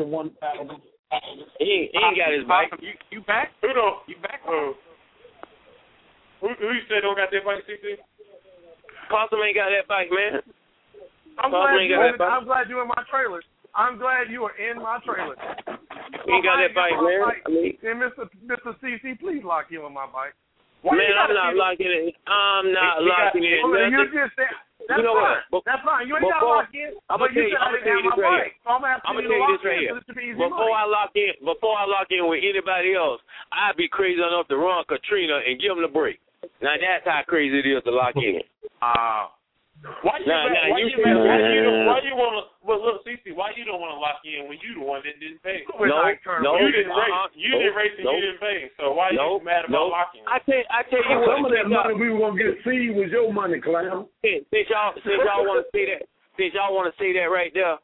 He ain't got his bike. You back? Who don't? You back? Who you said don't got that bike, CC? Possum ain't got that bike, man. I'm glad you're in my trailer. I'm glad you are in my trailer. You ain't got that bike, man. And Mr. CC, please lock in with my bike. Man, I'm not locking it. I'm not locking it. You just said that's fine. That's fine. You ain't got to lock in. I'm gonna tell you this right here. I'm gonna tell you this right here. Before I lock in with anybody else, I'd be crazy enough to run Katrina and give them the break. Now that's how crazy it is to lock in. Why you want to? Well, look, CC, why you don't want to lock in when you the one that didn't pay? No, you didn't race. You didn't race and you didn't pay. So why you mad about locking? I tell you what. Some of that money we were gonna get seed was your money, Clown. Since y'all want to say that, right there,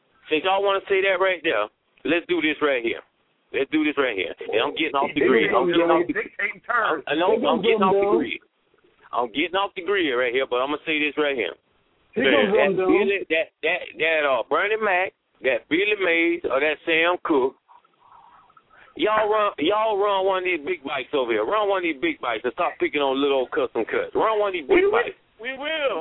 let's do this right here. And I'm getting off the grid. I'm getting off the grid right here, but I'm gonna say this right here. That Bernie Mac, that Billy Mays, or that Sam Cooke, y'all run one of these big bikes over here. Run one of these big bikes and stop picking on little old custom cuts. Run one of these big bikes. We will.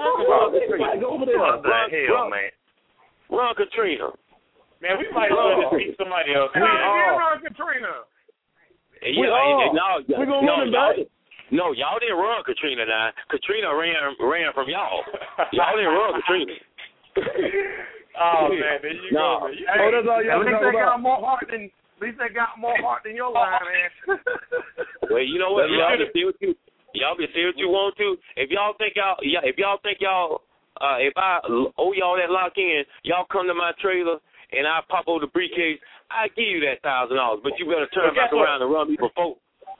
Run Katrina. Man, we might as well just beat somebody else. Run Katrina. We're gonna run it back. No, y'all didn't run Katrina now. Katrina ran from y'all. Y'all didn't run Katrina. Oh man, there you go. Man. Oh, that's all y'all At least talk they about. got more heart than. At least they got more heart than your line, man. Well, you know what? Y'all can say what you want to. If y'all think y'all, if I owe y'all that lock in, y'all come to my trailer and I pop over the briefcase. I give you that $1,000, but you better turn back around and run me for folk.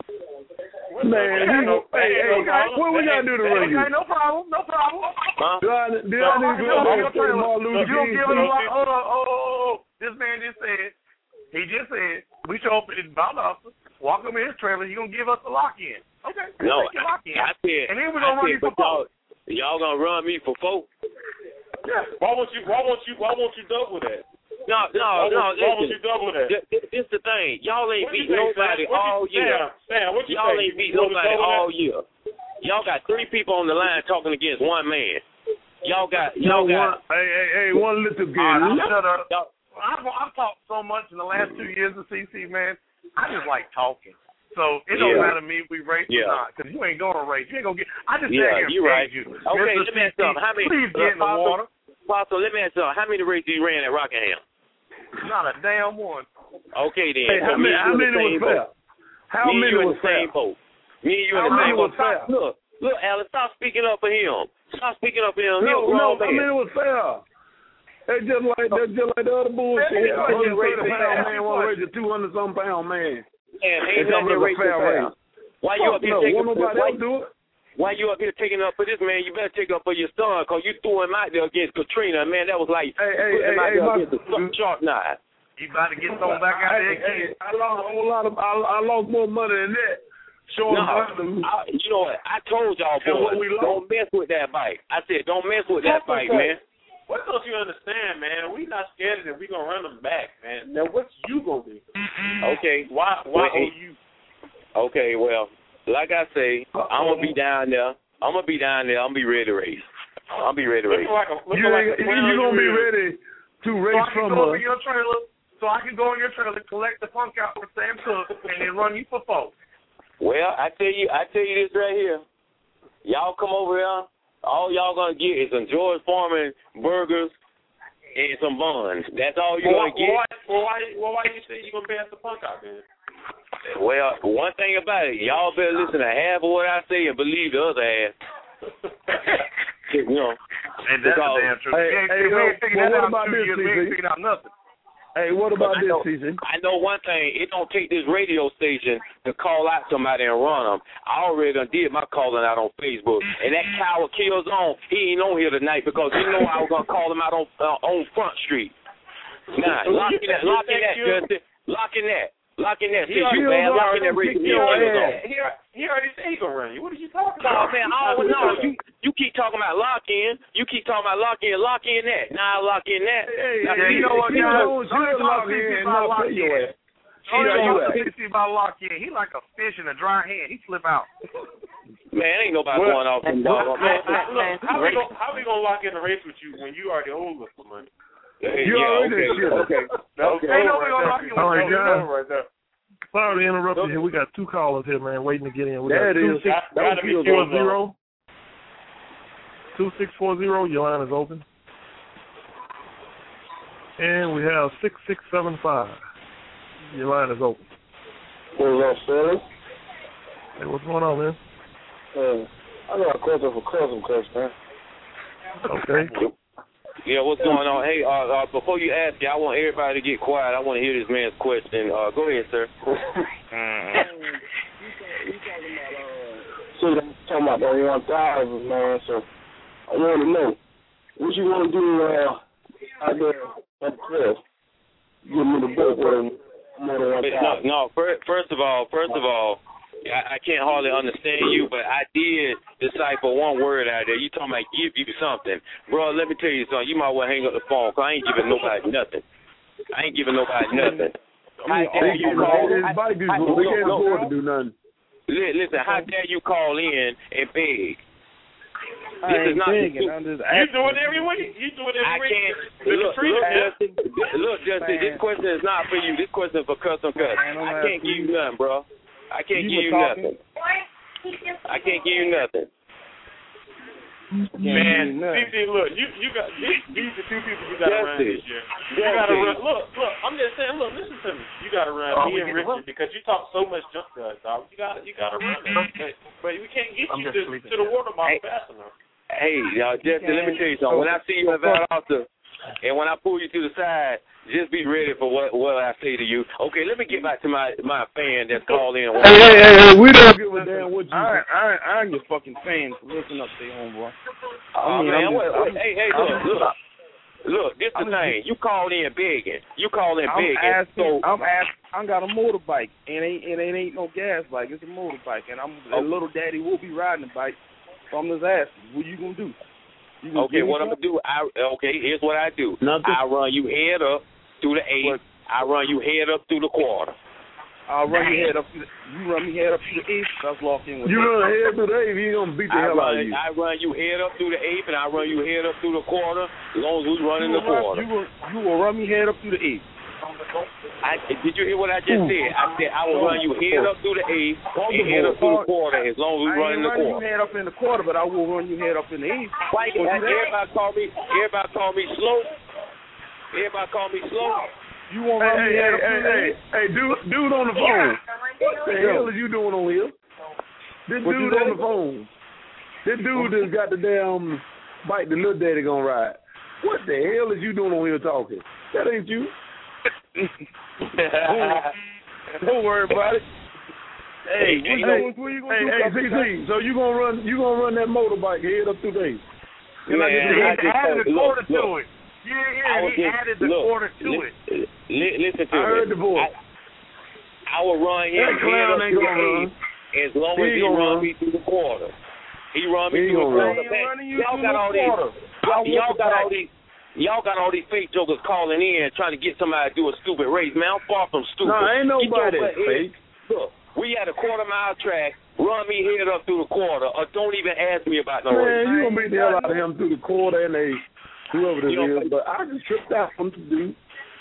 Man, what we gotta do to run you? Okay, no problem. Huh? Do I need to go back to Martin Luther If you don't King? give it a lot, hold on. This man just said, we show up at his officer, walk him in his trailer, he gonna give us the lock in. Okay, No, take your lock in. I said, and then we're gonna run you for folk. Y'all gonna run me for folk? Yeah. Why won't you double that? No. Why won't you double that? This the thing. Y'all ain't beat nobody all year. Sam, what you Y'all say? ain't beat nobody all year. Y'all got 3 people on the line talking against one man. Y'all got. Hey, one little girl. Shut up. I've talked so much in the last 2 years of CC, man. I just like talking. So it don't matter to me if we race or not, because you ain't going to race. You ain't going to get. I just sat here and right. you. Okay, let me ask you something. How many? Please get in the water. Pastor, let me ask you something. How many races you ran at Rockingham? Not a damn one. Okay then. Hey, how many was fair? How many was fair? Me and you in the same boat. Look, Alex, stop speaking up for him. Stop speaking up for him. No, how many was fair? It's just like the other bullshit. 130-pound man want to raise a 200-some pound man. Ain't nothing fair. Why you up here taking? Nobody else do it. Why you up here taking up for this man? You better take up for your son, cause you threw him out there against Katrina, man. That was like putting him out there against the shark knife. You about to get thrown back out there again. I lost a whole lot of. I lost more money than that. You know what? I told y'all boys, don't mess with that bike. I said, don't mess with that bike, man. What don't you understand, man? We not scared that we gonna run them back, man. Now what's you gonna do? Okay. Why owe you? Okay, well, like I say, I'm gonna be down there. I'm gonna be ready to race. I'll be ready to race. You gonna be ready to race from your trailer, so I can go in your trailer, collect the punk out with Sam Cook, and then run you for folks. Well, I tell you this right here. Y'all come over here. All y'all gonna get is some George Foreman burgers and some buns. That's all you gonna get. Why you say you gonna pass the punk out, man? Well, one thing about it, y'all better listen to half of what I say and believe the other half. You know. And that's the damn truth. What about this, CC? Hey, what about this, CC? I know one thing. It don't take this radio station to call out somebody and run them. I already done did my calling out on Facebook. And that coward Killzone, he ain't on here tonight because he know I was going to call him out on Front Street. Nah, lock in that, Justin. Lock in that. Lock in that radio. Lock in that radio. He already said he gonna run you. What are you talking about? Oh, man, you keep talking about lock in. You keep talking about lock in that. Now lock in that. You know what, guys? Don't lock in. Lock in. About lock in. He like a fish in a dry hand. He slip out. Man, ain't nobody going off the ball. How we gonna lock in the race with you when you already owe us the money? Okay. Ain't nobody gonna lock in with you. Right there. Sorry to interrupt you here. We got 2 callers here, man, waiting to get in. We got 2640. 2640, your line is open. And we have 6675. Your line is open. What's up, Sterling? Hey, what's going on, man? I got a question for Cousin Chris, man. Okay. Yeah, what's going on? Hey, before you ask I want everybody to get quiet. I want to hear this man's question. Go ahead, sir. So I'm talking about the 1,000, man. So I want to know what you want to do out there at the cliff. Give me the book with more than 1,000. No. First of all, I can't hardly understand you, but I did decipher one word out there. You talking about give you something. Bro, let me tell you something. You might well hang up the phone, because I ain't giving nobody nothing. How dare you call in? Listen, how dare you call in and beg? This is not begging. You do it every week. I can't. Look, Justin, this question is not for you. This question is for Custom Cut. I can't give you nothing, bro. I can't give you nothing. Man, CC, look, you got these are two people you got to run this year. You got to run. Look, I'm just saying. Look, listen to me. You got to run me and Richard because you talk so much junk to us, dog. You got to run it. But we can't get you to the water bottle fast enough. Hey, y'all, Justin, let me tell you something. When I see you at Valdosta, and when I pull you to the side, just be ready for what I say to you. Okay, let me get back to my fan that's called in. Hey, we don't give a damn what you say. I ain't your fucking fan, so listen up to your homeboy. Look, this the thing. You call in begging. I got a motorbike, and it ain't no gas bike. It's a motorbike, and a little daddy will be riding the bike. So I'm just asking, what you gonna do? Okay, what I'm gonna do? Here's what I do. Nothing. I run you head up through the eighth. I run you head up through the quarter. I'll run your head up. You run me head up through the eighth. That's locked in with you. Run head through the eighth. You gonna beat the hell out of you. I run you head up through the eighth, and I run you head up through the quarter. As long as we running the quarter. You will run me head up through the eighth. Did you hear what I just said? I said I will run you head up through the eighth and head up through the quarter as long as we running the quarter. I ain't running you head up in the quarter, but I will run you head up in the eighth. Why everybody call me slow? Everybody call me slow. You won't run me head up in the eighth? Hey, dude on the phone. What the hell is you doing on here? This dude on the phone. This dude that's got the damn bike the little daddy gonna ride. What the hell is you doing on here talking? That ain't you. Don't worry about it. Hey, CC. So you gonna run that motorbike head up through there? He added a quarter to it. He added the quarter to it. Listen to me. I heard the voice. I will run him head up through the eighth as long as he run me through the quarter. He run me through the quarter. Y'all got all these fake jokers calling in trying to get somebody to do a stupid race. Man, I'm far from stupid. No, ain't nobody fake. Look, we had a quarter-mile track. Run me head up through the quarter, or don't even ask me about no race. Man, you gonna beat the hell out of him through the quarter and whoever this is. But I just tripped out from the dude.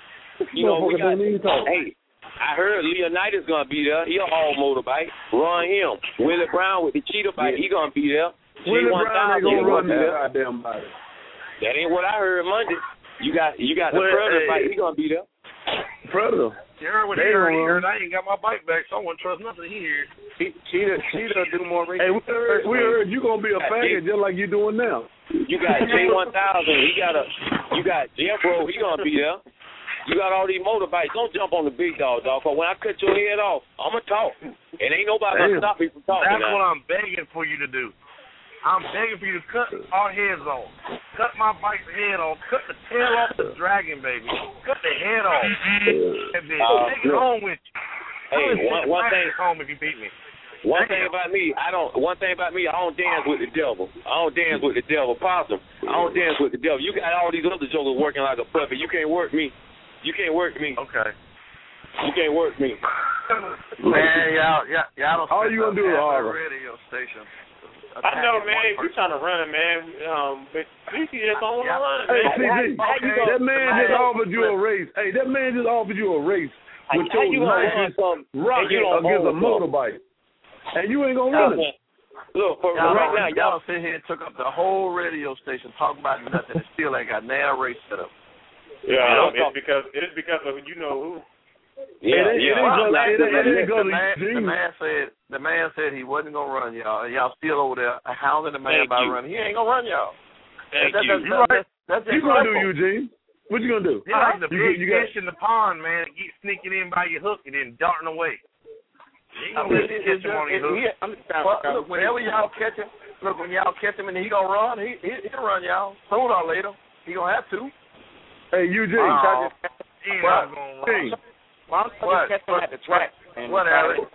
Hey, I heard Leonidas gonna be there. He a all motorbike. Run him. Willie Brown with the cheetah bike. He gonna be there. Willie Brown ain't gonna run that goddamn bike. That ain't what I heard Monday. You got the Predator bike. He gonna be there. Predator. You heard what he heard. I ain't got my bike back, so I wouldn't trust nothing he heard. Cheetah do more racing. Hey, we heard you gonna be a faggot just like you doing now. You got J1000. You got Jeffro. He gonna be there. You got all these motorbikes. Don't jump on the big dog, dog. Cause when I cut your head off, I'ma talk. And ain't nobody gonna stop me from talking. That's what I'm begging for you to do. I'm begging for you to cut our heads off. Cut my bike's head off. Cut the tail off the dragon, baby. Cut the head off. Take it home with you. Hey, one thing. Home if you beat me. One thing about me, I don't dance with the devil. I don't dance with the devil. Possum. I don't dance with the devil. You got all these other jokers working like a puppet. You can't work me. Okay. You can't work me. Man, y'all don't all you gonna do is radio station. I know, man. If you're trying to run it, man, but CC just don't want to run it, man. Hey, CC, that man just offered you a race. Hey, that man just offered you a race with your nicest rocket against a motorbike. And you ain't gonna run it. Look, for right now, y'all sit here and took up the whole radio station talking about nothing and still ain't got now race set up. Yeah, it's because of you know who. The man said he wasn't gonna run y'all, and y'all still over there hounding the man about running. He ain't gonna run y'all. That's you gonna do, Eugene? What you gonna do? You're like the big fish in the pond, man. Keep sneaking in by your hook and then darting away. Look, whenever y'all catch him, when y'all catch him and he gonna run, he'll run y'all sooner or later. He gonna have to. Hey, Eugene. What, at the track? What, Alex?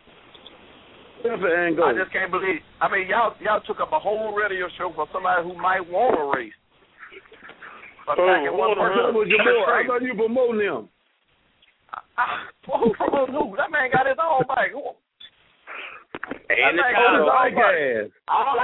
I just can't believe. I mean, y'all took up a whole radio show for somebody who might want a race. I thought you promoting him. Who promoting who? That man got his own bike. And all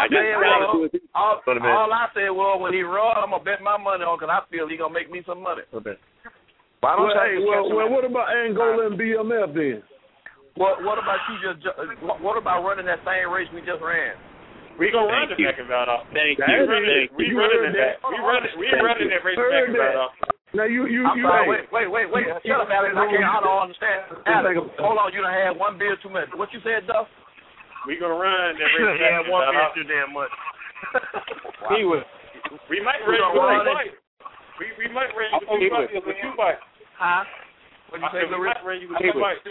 I said was when he run, I'm gonna bet my money on because I feel he gonna make me some money. What about Angola and BMF then? What about you what about running that same race we just ran? We gonna run the back and route off. Thank We you. running that. We running that race back and route off. Now you. Wait. Shut up, Alex. I don't understand. Alex, hold on. You done had one beer too much. What you said, Duff? We gonna run that race back and one route beer off. too damn much. We might run you with 2 bikes. We might run you with 2 bikes. Huh? What you say, we might run you with 2 bikes.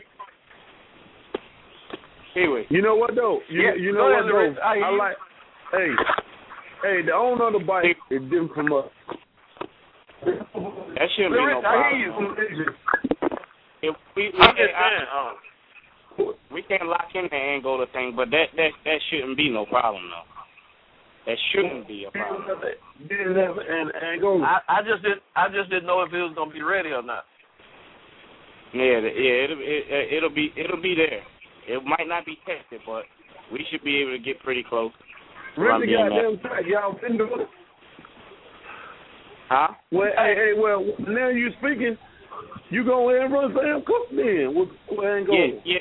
You know what though? You know what though? I like. Hey, the owner of the bike is different from us. That shouldn't be no problem. If we can't lock in the Angola thing, but that shouldn't be no problem though. That shouldn't be a problem. I just didn't know if it was gonna be ready or not. It'll be there. It might not be tested, but we should be able to get pretty close. Really goddamn tight, y'all finna do it. Huh? Well, well, now you speaking, you go in and run Sam Cook then. Where ain't going? Yeah.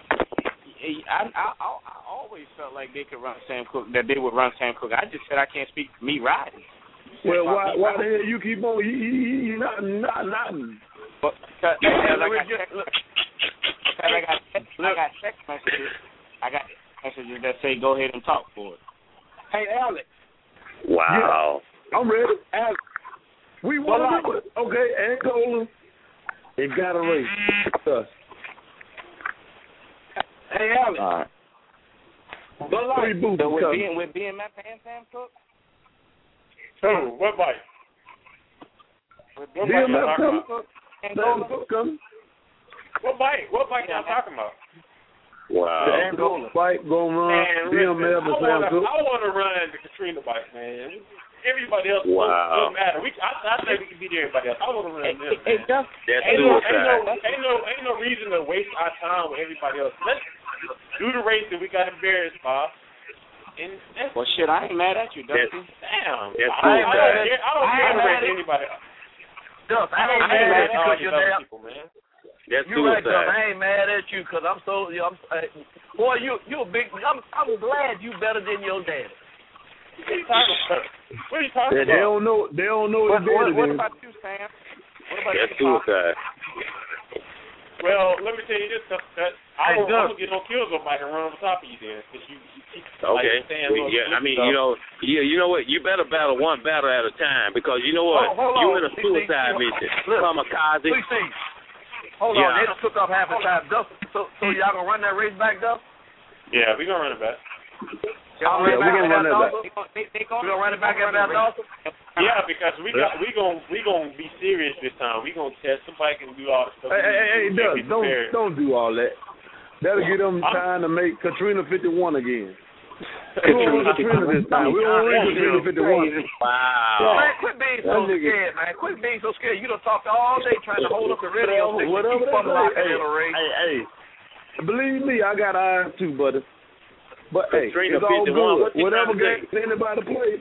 I always felt like they could run Sam Cook, that they would run Sam Cook. I just said I can't speak for me riding. Well, why the hell you keep on? You nothing. But I got text messages. I got messages that say go ahead and talk for it. Hey, Alex. Wow. Yeah, I'm ready. Alex. We want to do it. Okay, Angola, it got a race. Us. Hey, Alex. All right. So with BMF and Sam Cook? What bike? BMF coming. What bike y'all talking about? Wow. The Angola bike gonna run BMF and Sam Cook. I want to run the Katrina bike, man. Everybody else wow. don't matter. I think we can beat everybody else. I want to run this. That's suicide. Ain't no reason to waste our time with everybody else. Let's do the race that we got embarrassed by. Well, shit, I ain't mad at you, Dusty. Damn. That's I don't care to race anybody else. Duff, I ain't mad at you because you're damn. That's you're right, Duff. suicide. I ain't mad at you because I'm so. Boy, you a big. I'm glad you better than your daddy. What are you talking about? They don't know. They don't know what about you, Sam? That's suicide. Well, let me tell you this. I don't get no kills on bike and run on top of you then. Okay. I mean, you know what? You better battle one battle at a time because you know what? You in a suicide mission. Kamikaze. Hold on. They done took off half the time. Duff, so y'all gonna run that race back, Duff? Yeah, we gonna run it back. Y'all we're gonna run that back. We gonna run it back at that Dawson? Yeah, because we gonna be serious this time. We gonna test the bike and do all the stuff. Hey, Doug, don't do all that. That'll give them time to make Katrina 51 again. We don't run Katrina this time. We don't run Katrina 51. Wow. Man, quit being so scared, man. Quit being so scared. You done talked all day trying to hold up the radio station. Whatever Hey, believe me, I got eyes too, buddy. But hey, Katrina it's all 51, good. Whatever game anybody plays.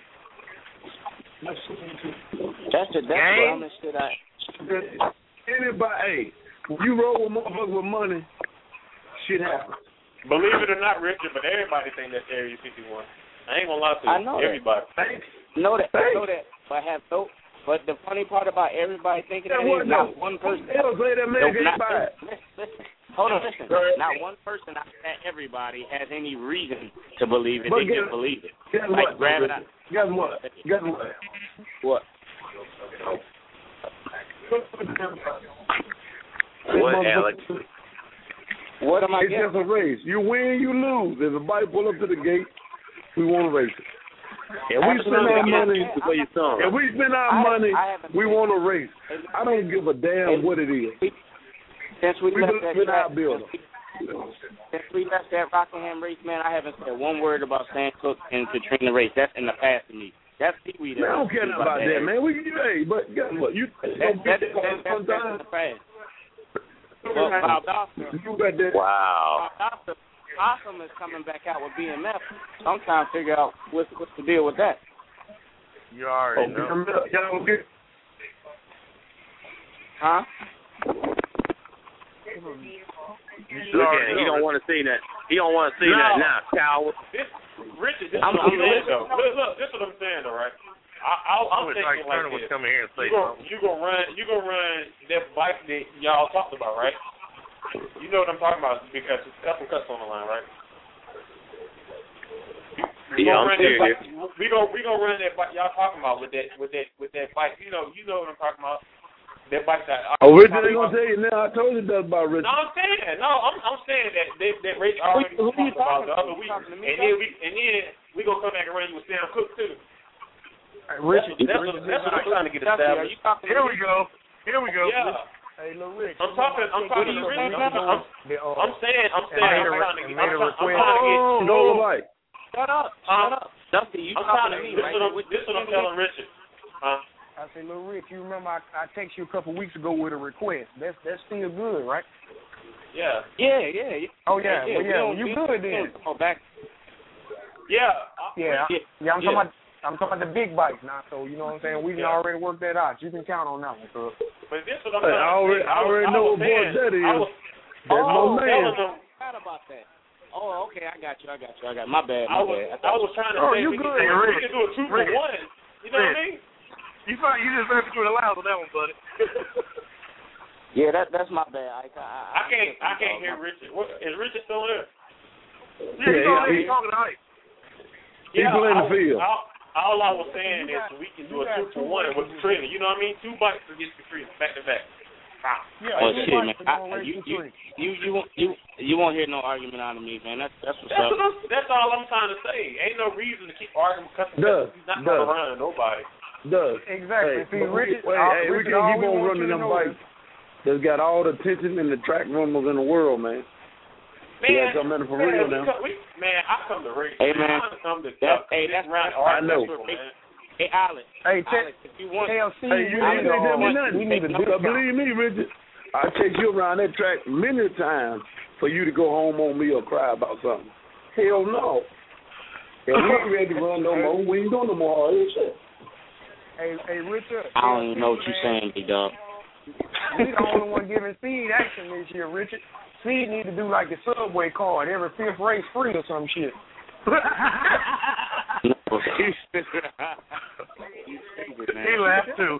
That's the dumbest shit Anybody, hey, you roll with motherfuckers with money, shit happens. Believe it or not, Richard, but everybody think that's Area 51. I ain't gonna lie to you. I know everybody. Know that. But the funny part about everybody thinking that is not one person. Listen. Hold on, listen. Not one person out of everybody has any reason to believe it. They just believe it. Like grab it out. Guess what? What? What, Alex? What am I getting? It's just a race. You win, you lose. If a bike pull up to the gate, we want to race it. If we spend our money, we want to race. I don't give a damn what it is. Since we left that Rockingham race, man, I haven't said one word about Sam Cook and Katrina race. That's in the past to me. That's seaweed. I don't care about that, man. But guess what? That's in the past. Well, Bob Dawson. Wow. Bob Dawson is coming back out with BMF. So I'm trying to figure out what's the deal with that. You already know. Huh? Look at it. He don't want to see that. He don't want to say that now, coward. Richard, this is what I'm saying, though. Look, this is what I'm saying, though, right? I'm thinking like this. Come here and say you gonna run that bike that y'all talked about, right? You know what I'm talking about because it's got some cuts on the line, right? I'm serious. We gonna run that bike y'all talking about with that bike. You know what I'm talking about. That bike that. Richard ain't gonna tell you now. I told you that about Richard. No, I'm saying that that Rich already talked about the other week, and then we gonna come back and run you with Sam Cook too. Richard, that's what I'm trying to get established. Here we go. Yeah. Hey, Lil Rich. I'm talking to Rich. I'm saying. I'm trying to get. Go Mike. Shut up. Dusty, you talking to me, right? This is what I'm telling Richard. I say, Lil Rich, you remember I texted you a couple weeks ago with a request. That's still good, right? Yeah. Oh yeah. Well, you good then? Oh, back. Yeah. I'm talking about the big bikes now, so you know what I'm saying? We can already work that out. You can count on that one, cuz. But this is what I'm saying. I already know what boy that is. That's my man. Forgot about that. Oh, okay, I got you. My bad. I was trying to say we can do a 2 for 1. You know what I mean? You just ran between the lines on that one, buddy. Yeah, that's my bad. I can't hear Richard. Is Richard still there? Yeah, he's talking to Ike. He's playing the field. All I was saying is we can do a 2 for 1 with the trailer. You know what I mean? 2 bikes against the free back to back. Oh shit, man! You won't hear no argument out of me, man. That's what's up. That's all I'm trying to say. Ain't no reason to keep arguing because he's not going to run nobody. Exactly. Hey, we can keep on running them bikes. That's got all the tension and the track rumbles in the world, man. Man, come in for real now. I come to race. Hey, man. I come to that's right. I know. Hey, Alex. Hey, if you want KLC, you ain't tell me nothing. Believe me, Richard. I take you around that track many times for you to go home on me or cry about something. Hell no. And we ain't ready to run no more. We ain't doing no more hard shit. Hey, Richard. I don't even know what you're saying, B-Dog. We the only one giving speed action this year, Richard. Speed need to do like the subway card, every 5th race free or some shit. He laughed too.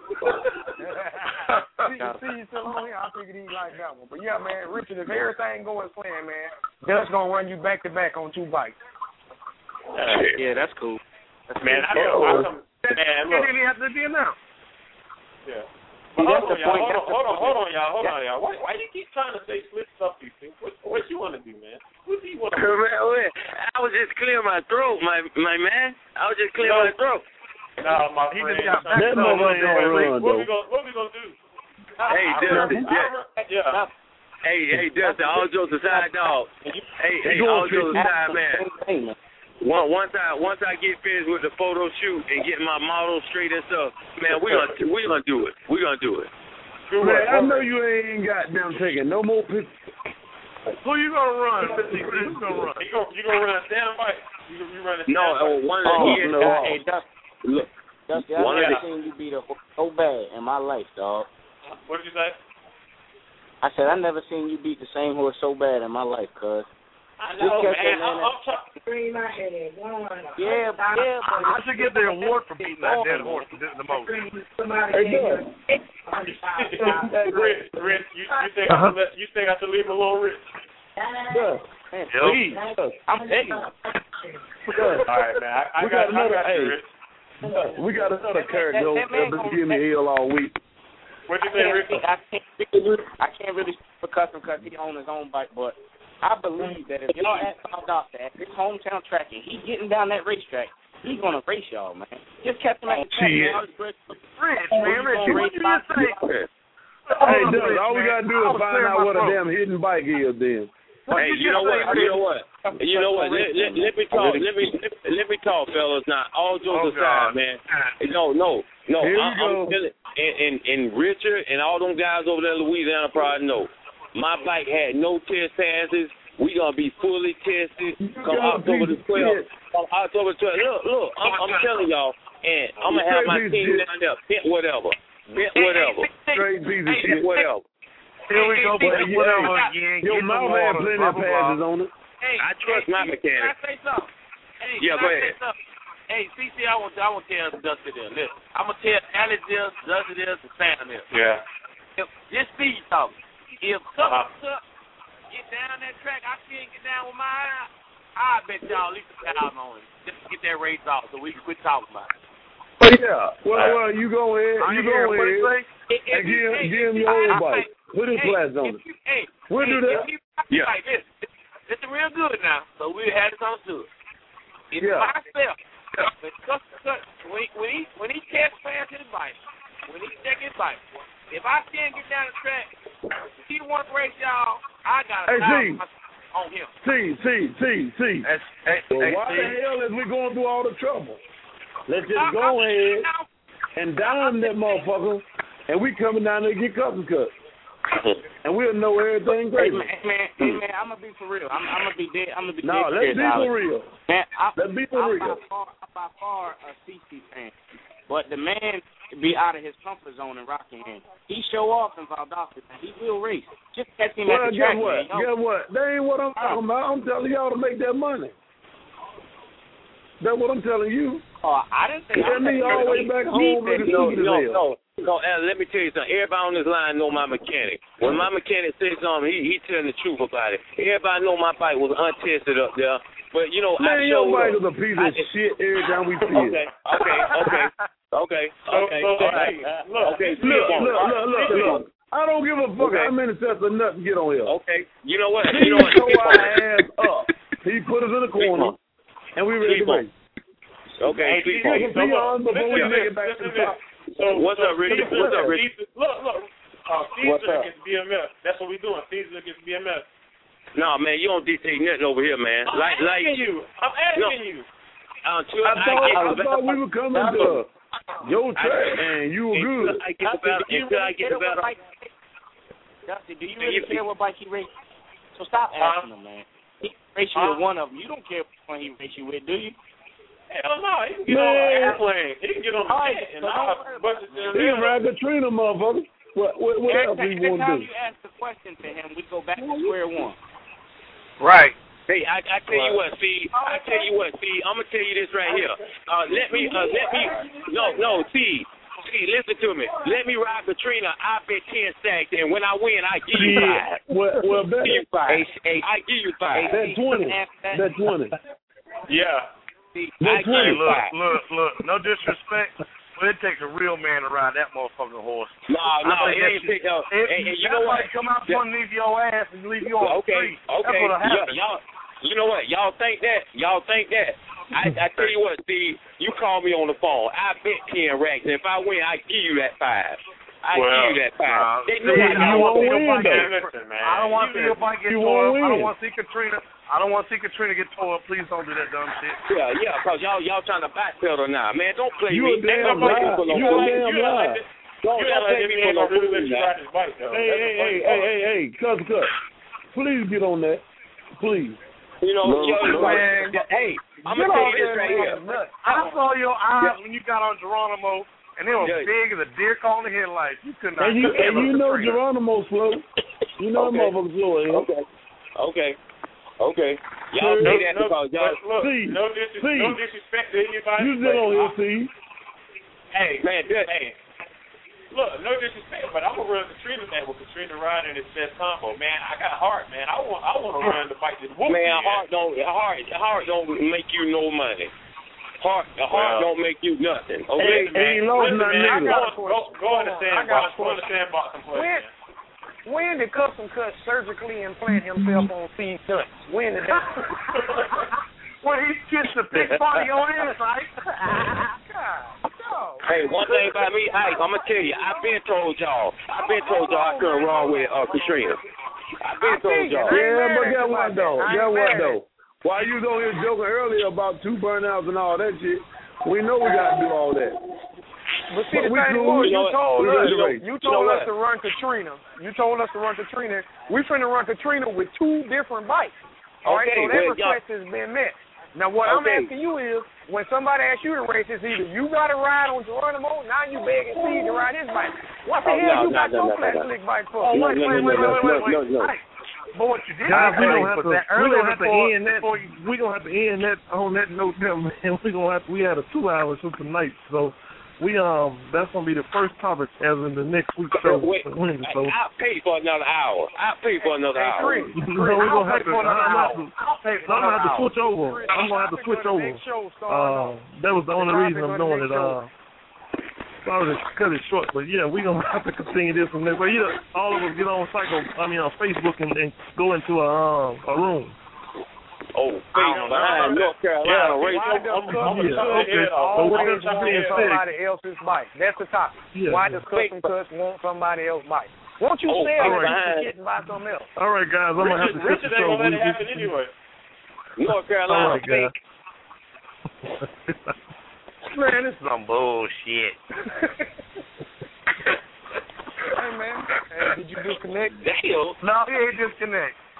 See, you still on here? I figured he'd like that one. But yeah, man, Richard, if everything going planned, man, Dutch gonna run you back to back on 2 bikes. Yeah, that's cool. Man, I come. Man, look. It didn't have to be announced. Yeah. Hold on, y'all. Why you keep trying to say slip stuff these things? What you want to do, man? What do you want to do? I was just clearing my throat, my man. I was just clearing my throat. No, my friend. That mother ain't gonna run, though. What we gonna do? Hey, Dustin. Yeah. Hey, Dustin. All jokes aside, dog. Hey, all jokes aside, man. Once I get finished with the photo shoot and get my model straight and stuff, man, we gonna do it. We gonna do it. Man, I know you ain't goddamn taking no more pictures. Who you gonna run? Who you gonna run? You gonna run a stand bike? You run a stand bike? One of the Hey, Dusty, I've never seen you beat a horse so bad in my life, dog. What did you say? I said I never seen you beat the same horse so bad in my life, cuz. I know, man. I'm Bring my head. Yeah, but I should get the award for beating that dead horse the most. Rich, you think I should leave him alone, Rich? Man, please. I'm begging. All right, man. I got Rich. We got another character that's been giving me hell all week. What you say, Rich? I can't really speak for Custom because he owns his own bike, but I believe that if y'all ask Bob Doctor at his hometown track and he getting down that racetrack, he's gonna race y'all, man. Just kept him at the track. Rich, what you just say? Hey, Doug, all we gotta do is find out what a damn hidden bike is then. Hey, you know what? Let me talk, fellas. Now, all jokes aside, man. No. I'm telling, and Richard and all them guys over there in Louisiana probably know. My bike had no test passes. We gonna be fully tested. Come October the 12th. Look, I'm telling y'all, and I'm gonna have my team down there. Bet whatever. Straight piece of shit. Whatever. Here we go, whatever again. Your mouth had plenty of passes on it. I trust my mechanic. Can I say something? Hey, yeah, go ahead. Hey, CC, I want to tell Dusty this. Listen, I'm going to tell Alex this, Dusty this, and Sam this. Yeah. This speed talk. If something get down that track, I can't get down with my eye, I bet y'all at least $1,000 on it just to get that race off so we can quit talking about it. Yeah. Well, you go ahead. You go ahead. And give him your old bike. Put his glass on it. We'll do that. Yeah. Like this. It's real good now, so we had it on to it. It's myself. When he tests fast his bike, when he check his bike, if I can't get down the track, if he wants to race y'all, I got to on him. See. Well, why the hell is we going through all the trouble? Let's just go ahead and dime that motherfucker, and we coming down there to get custom cut. And we'll know everything great. Hey man, I'm gonna be for real. I'm gonna be dead. I'm gonna be no, dead. let's be for real. Man, let's be for real. I'm by far a CC fan, but the man be out of his comfort zone in Rockingham. He show off in Valdosta, and he will race. Just catch him at the track. Guess what? That ain't what I'm talking about. I'm telling y'all to make that money. That's what I'm telling you. Oh, I didn't say. Send me all the way back home. No, let me tell you something. Everybody on this line know my mechanic. When my mechanic says something, he telling the truth about it. Everybody know my bike was untested up there. But, you know, man, I showed your bike was a piece of shit every time we see it. Okay. Look. I don't give a fuck how many sets of nuts get on here. Okay. You know what? He tore our ass up. He put us in a corner, and we ready to race. Okay, before we make it back to the top. So, what's up, Ricky? Look. Caesar against BMF. That's what we doing. Caesar against BMF. No, man, you don't dictate nothing over here, man. I'm asking you. I thought we were coming to your track, and you were good. Until I get the battle. Dusty, do you really care what bike he raced? So stop asking him, man. He race you with one of them. You don't care which one he race you with, do you? Hell no, he can get on an airplane. He can get on the jet and I'll bust it down there. He can ride Katrina, motherfucker. What else do you want to do? Every time you ask the question to him, we go back to square one. Right. Hey, I tell you what, see, I'm gonna tell you this right here. See, listen to me. Let me ride Katrina. I bet 10 stacks, and when I win, I give you 5. Well, bet. I give you 5. That's 20. Yeah. Look. No disrespect, but it takes a real man to ride that motherfucking horse. No, it ain't take no. And you know what? Come out underneath your ass and leave you on the street. Okay. Y'all, you know what? Y'all think that? I tell you what, Steve. You call me on the phone. I bet 10 racks, and if I win, I give you that 5. I give you that 5. They know I don't want to see your bike get tore up. I don't want to see Katrina. I don't want to see Katrina get tore up. Please don't do that dumb shit. Yeah, because y'all trying to backpedal now, man. Don't play me. You a damn lie. Don't play me for no reason. Hey, cut. Please get on that. Please. You know, man. Hey, I'm going to tell you this right here. I saw your eyes when you got on Geronimo, and they were big as a deer calling the headlights. You could not. And you know Geronimo's slow. You know the motherfucker's slow. Okay. Y'all say that because y'all. No disrespect to anybody. You still on here, see? Hey, man, look, no disrespect, but I'm gonna run Katrina, man. With Katrina riding his best combo, man. I got heart, man. I want to run the bike. Man, heart don't make you no money. Heart don't make you nothing. Okay, ain't lost nothing. Go in the sandbox. Go in the sandbox and play. When did Custom Cut surgically implant himself on Steve Nuts? When did that? When he kissed the big body on his like. Hey, one thing about me, Ike, I'm gonna tell you. I've been told y'all I couldn't run with Katrina. I've been told y'all. Yeah, but guess what though? While you was on here joking earlier about 2 burnouts and all that shit, we know we got to do all that. But see, the thing was, you told us to run Katrina. You told us to run Katrina. We finna run Katrina with 2 different bikes. All right, so that request has been met. Now, what I'm asking you is, when somebody asks you to race, it's either you got to ride on Geronimo, now you begging Steve to ride his bike. What the hell you got your flat slick bike for? Wait. But what you did, guys, we're gonna have to end that on that note, there, man. We had a 2 hours for tonight, so we that's gonna be the first topic as in the next week's show. I'll pay for another hour. I'll pay for another hour. We're gonna have to. I'm gonna have to switch over. I'm gonna have to switch over. That was the only reason I'm doing it. Sorry to cut it short, but yeah, we're gonna have to continue this and that. But yeah, all of us get on on Facebook and go into a room. Oh, behind North Carolina. Somebody else's bike. That's the topic. Yeah. Why does Custom Cuts want somebody else's bike? Won't you sell it and buy something else? All right, guys, I'm gonna have to cut the show. Richard ain't gonna let it happen anyway. North Carolina. All right, guys. Man, this is some bullshit. Hey, man. Hey, did you disconnect? Damn. No, he ain't disconnect.